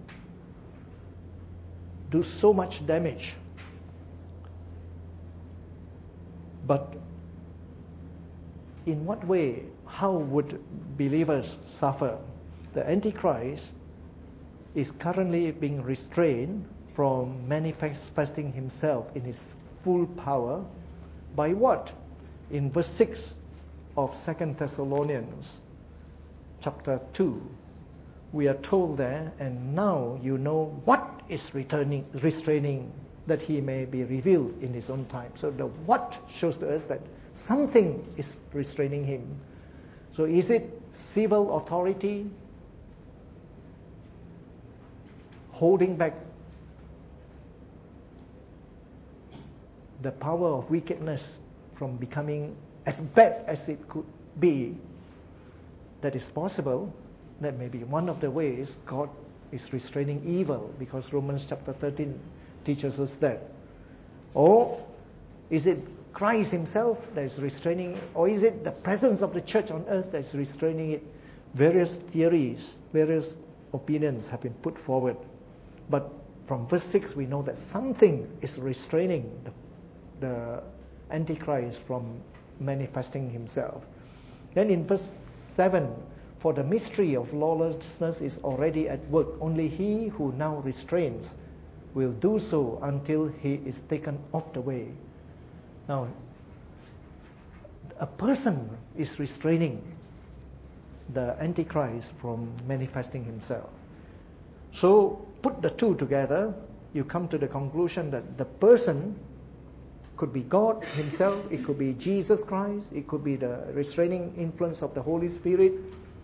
Speaker 2: do so much damage. But in what way, how would believers suffer? The Antichrist is currently being restrained from manifesting himself in his full power by what? In verse 6 of 2 Thessalonians chapter 2, we are told there, and now you know what is restraining, that he may be revealed in his own time. So the what shows to us that something is restraining him. So is it civil authority holding back the power of wickedness from becoming as bad as it could be? That is possible. That may be one of the ways God is restraining evil, because Romans chapter 13 teaches us that. Or is it Christ himself that is restraining it? Or is it the presence of the church on earth that is restraining it? Various theories, various opinions have been put forward. But from verse 6 we know that something is restraining the Antichrist from manifesting himself. Then in verse 7, for the mystery of lawlessness is already at work. Only he who now restrains will do so until he is taken off the way. Now, a person is restraining the Antichrist from manifesting himself. So, put the two together, you come to the conclusion that the person could be God himself, it could be Jesus Christ, it could be the restraining influence of the Holy Spirit,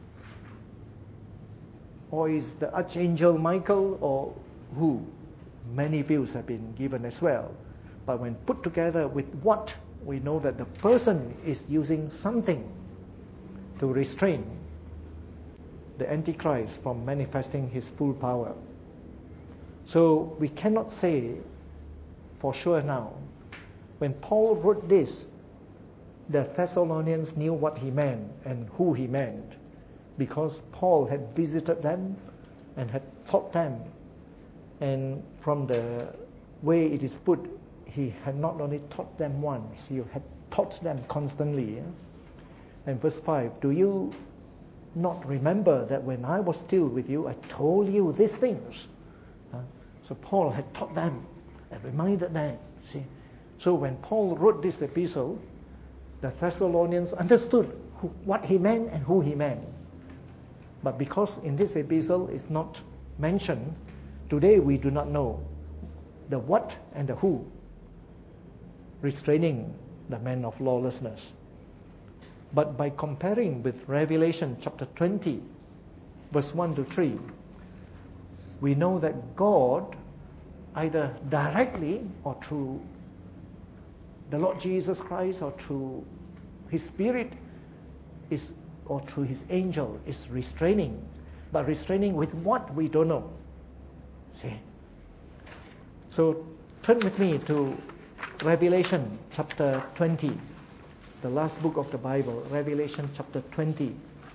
Speaker 2: or is the Archangel Michael, or who? Many views have been given as well. But when put together with what, we know that the person is using something to restrain the Antichrist from manifesting his full power. So we cannot say for sure now. When Paul wrote this, the Thessalonians knew what he meant and who he meant, because Paul had visited them and had taught them. And from the way it is put, he had not only taught them once, he had taught them constantly. And verse 5, do you not remember that when I was still with you, I told you these things? So Paul had taught them and reminded them. See, so when Paul wrote this epistle, the Thessalonians understood what he meant and who he meant. But because in this epistle is not mentioned, today we do not know the what and the who restraining the man of lawlessness. But by comparing with Revelation chapter 20, verse 1 to 3, we know that God, either directly or through the Lord Jesus Christ or through His Spirit, or through His angel, is restraining. But restraining with what, we don't know. See? So turn with me to Revelation chapter 20, the last book of the Bible, Revelation chapter 20.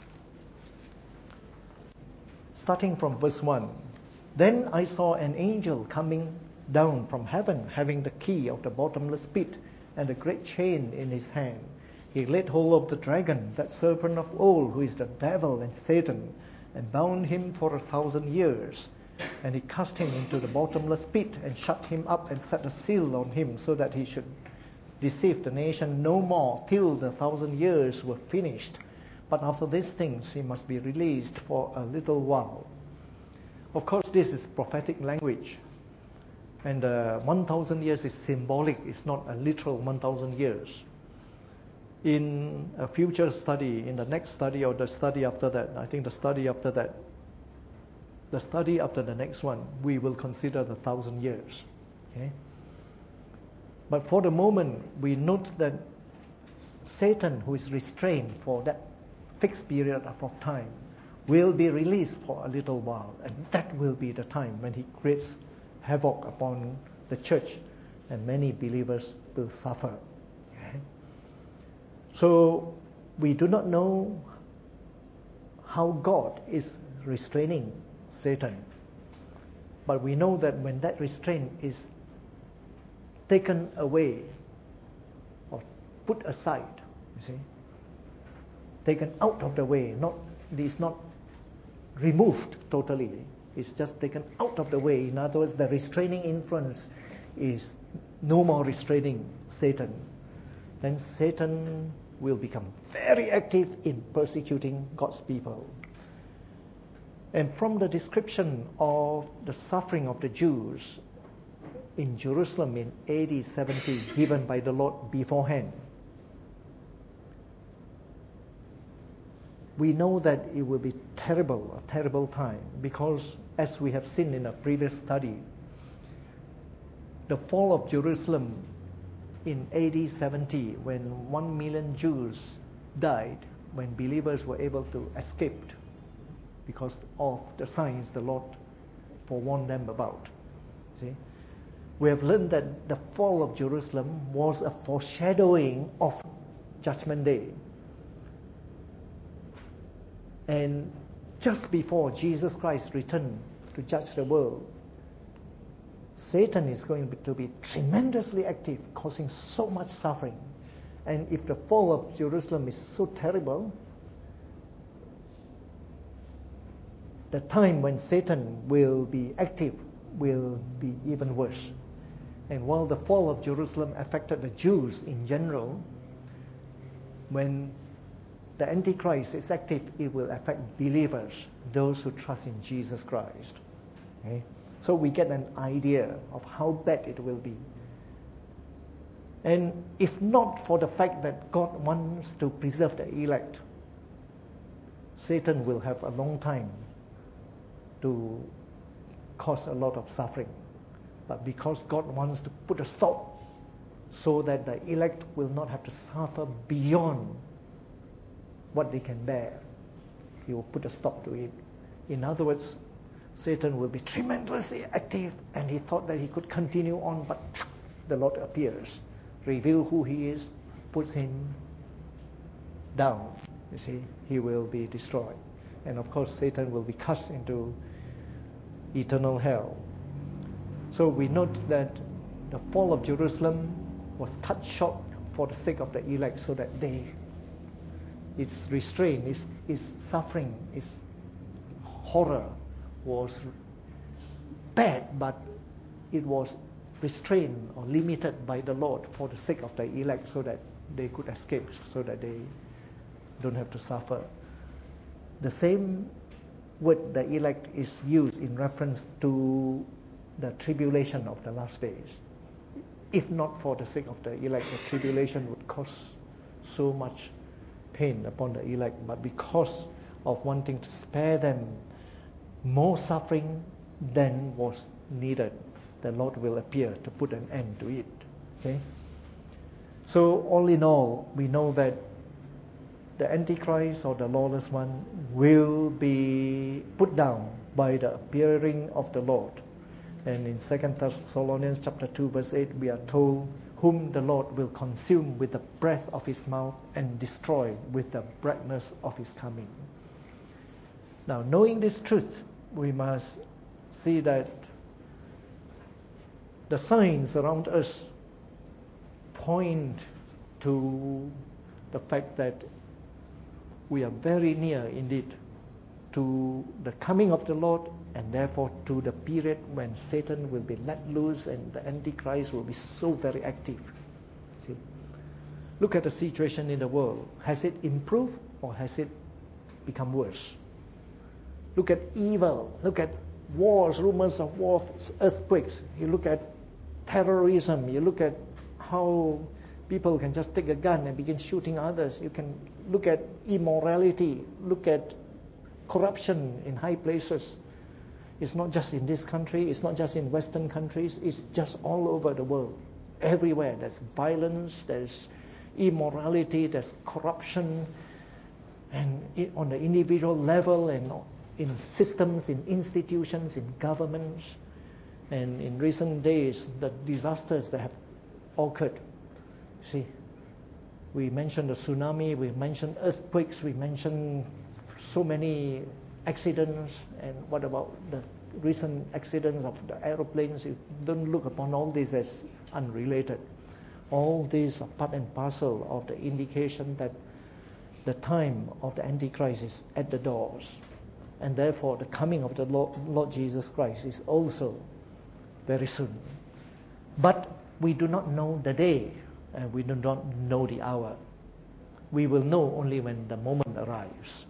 Speaker 2: Starting from verse 1. Then I saw an angel coming down from heaven, having the key of the bottomless pit and a great chain in his hand. He laid hold of the dragon, that serpent of old, who is the devil and Satan, and bound him for 1,000 years. And he cast him into the bottomless pit and shut him up and set a seal on him, so that he should deceive the nation no more till the 1,000 years were finished. But after these things, he must be released for a little while. Of course, this is prophetic language. And 1,000 years is symbolic. It's not a literal 1,000 years. In a future study, in the next study or the study after that, I think the study after that, the study after the next one, we will consider the 1,000 years. Okay? But for the moment, we note that Satan, who is restrained for that fixed period of time, will be released for a little while. And that will be the time when he creates havoc upon the church, and many believers will suffer. Okay? So we do not know how God is restraining Satan, but we know that when that restraint is taken away or put aside, you see, taken out of the way, it's not removed totally, it's just taken out of the way. In other words, the restraining influence is no more restraining Satan. Then Satan will become very active in persecuting God's people. And from the description of the suffering of the Jews in Jerusalem in AD 70 given by the Lord beforehand, we know that it will be a terrible time, because as we have seen in a previous study, the fall of Jerusalem in AD 70, when 1 million Jews died, when believers were able to escape because of the signs the Lord forewarned them about. See? We have learned that the fall of Jerusalem was a foreshadowing of Judgment Day. And just before Jesus Christ returned to judge the world, Satan is going to be tremendously active, causing so much suffering. And if the fall of Jerusalem is so terrible, the time when Satan will be active will be even worse. And while the fall of Jerusalem affected the Jews in general, when the Antichrist is active, it will affect believers, those who trust in Jesus Christ. Okay? So we get an idea of how bad it will be. And if not for the fact that God wants to preserve the elect, Satan will have a long time to cause a lot of suffering. But because God wants to put a stop so that the elect will not have to suffer beyond what they can bear, He will put a stop to it. In other words, Satan will be tremendously active, and he thought that he could continue on, but the Lord appears, reveals who He is, puts him down. You see, he will be destroyed. And of course, Satan will be cast into eternal hell. So we note that the fall of Jerusalem was cut short for the sake of the elect, so that its restraint, its suffering, its horror was bad, but it was restrained or limited by the Lord for the sake of the elect, so that they could escape, so that they don't have to suffer. The same word, the elect, is used in reference to the tribulation of the last days. If not for the sake of the elect, the tribulation would cause so much pain upon the elect, but because of wanting to spare them more suffering than was needed, the Lord will appear to put an end to it. Okay? So all in all, we know that the Antichrist, or the lawless one, will be put down by the appearing of the Lord. And in 2 Thessalonians chapter 2 verse 8, we are told, whom the Lord will consume with the breath of His mouth and destroy with the brightness of His coming. Now, knowing this truth, we must see that the signs around us point to the fact that we are very near indeed to the coming of the Lord, and therefore to the period when Satan will be let loose and the Antichrist will be so very active. See? Look at the situation in the world. Has it improved or has it become worse? Look at evil. Look at wars, rumors of wars, earthquakes. You look at terrorism. You look at how people can just take a gun and begin shooting others. You can look at immorality. Look at corruption in high places. It's not just in this country. It's not just in Western countries. It's just all over the world. Everywhere there's violence, there's immorality, there's corruption, and on the individual level and in systems, in institutions, in governments. And in recent days, the disasters that have occurred. See, we mentioned the tsunami, we mentioned earthquakes, we mentioned so many accidents, and what about the recent accidents of the aeroplanes? You don't look upon all this as unrelated. All these are part and parcel of the indication that the time of the Antichrist is at the doors, and therefore the coming of the Lord Jesus Christ is also very soon. But we do not know the day, and we do not know the hour. We will know only when the moment arrives.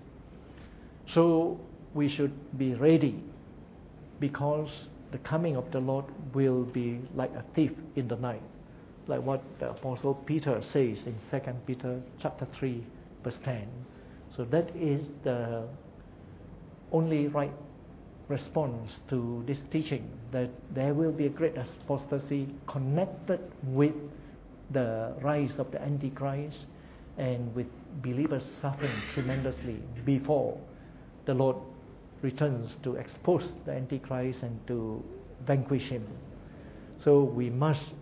Speaker 2: So we should be ready, because the coming of the Lord will be like a thief in the night, like what the Apostle Peter says in 2 Peter chapter 3, verse 10. So that is the only right response to this teaching, that there will be a great apostasy connected with the rise of the Antichrist and with believers suffering tremendously before the Lord returns to expose the Antichrist and to vanquish him. So we must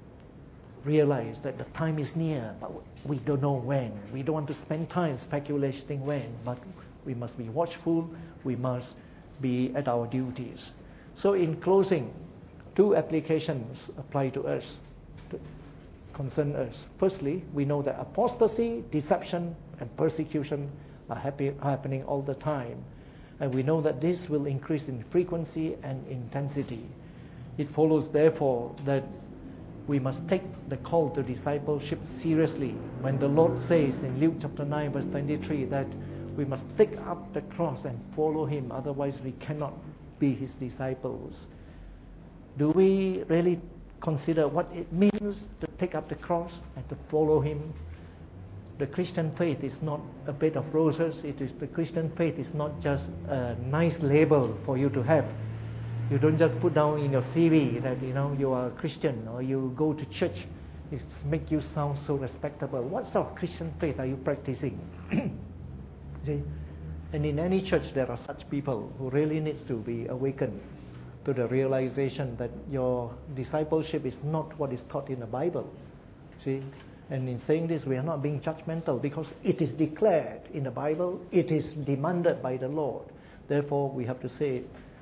Speaker 2: realize that the time is near, but we don't know when. We don't want to spend time speculating when, but we must be watchful. We must be at our duties. So in closing, two applications apply to us, concern us. Firstly, we know that apostasy, deception, and persecution are happening all the time. And we know that this will increase in frequency and intensity. It follows, therefore, that we must take the call to discipleship seriously. When the Lord says in Luke chapter 9, verse 23, that we must take up the cross and follow him, otherwise we cannot be his disciples. Do we really consider what it means to take up the cross and to follow him? The Christian faith is not a bed of roses. The Christian faith is not just a nice label for you to have. You don't just put down in your CV that you are a Christian or you go to church. It makes you sound so respectable. What sort of Christian faith are you practicing? See? And in any church there are such people who really needs to be awakened to the realization that your discipleship is not what is taught in the Bible. See? And in saying this, we are not being judgmental, because it is declared in the Bible, it is demanded by the Lord. Therefore, we have to say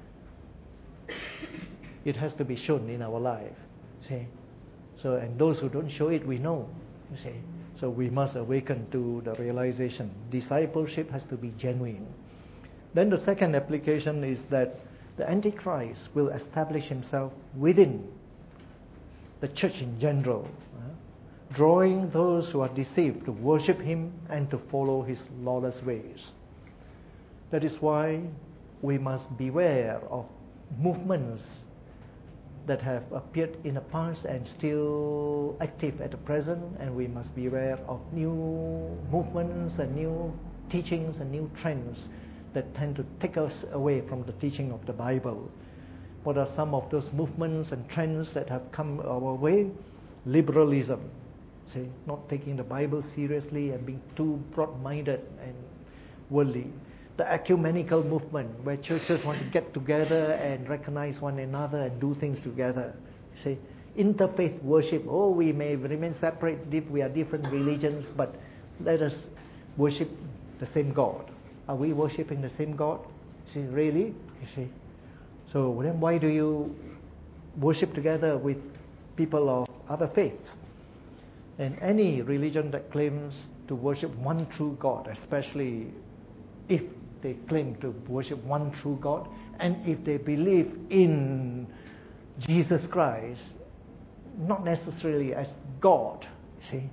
Speaker 2: it has to be shown in our life. See? So, and those who don't show it, we know. You see? So we must awaken to the realization. Discipleship has to be genuine. Then the second application is that the Antichrist will establish himself within the church in general, drawing those who are deceived to worship him and to follow his lawless ways. That is why we must beware of movements that have appeared in the past and still active at the present, and we must beware of new movements and new teachings and new trends that tend to take us away from the teaching of the Bible. What are some of those movements and trends that have come our way? Liberalism, see, not taking the Bible seriously and being too broad-minded and worldly. The ecumenical movement, where churches want to get together and recognize one another and do things together. See, interfaith worship. Oh, we may remain separate if we are different religions, but let us worship the same God. Are we worshiping the same God? See, really? You see. So then why do you worship together with people of other faiths? And any religion that claims to worship one true God, especially if they claim to worship one true God, and if they believe in Jesus Christ, not necessarily as God, see,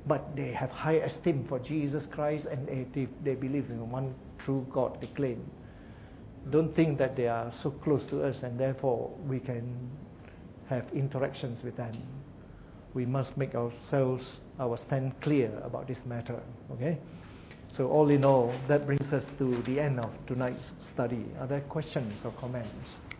Speaker 2: but they have high esteem for Jesus Christ, and they believe in one true God, they claim. Don't think that they are so close to us and therefore we can have interactions with them. We must make ourselves, our stand clear about this matter. Okay? So all in all, that brings us to the end of tonight's study. Are there questions or comments?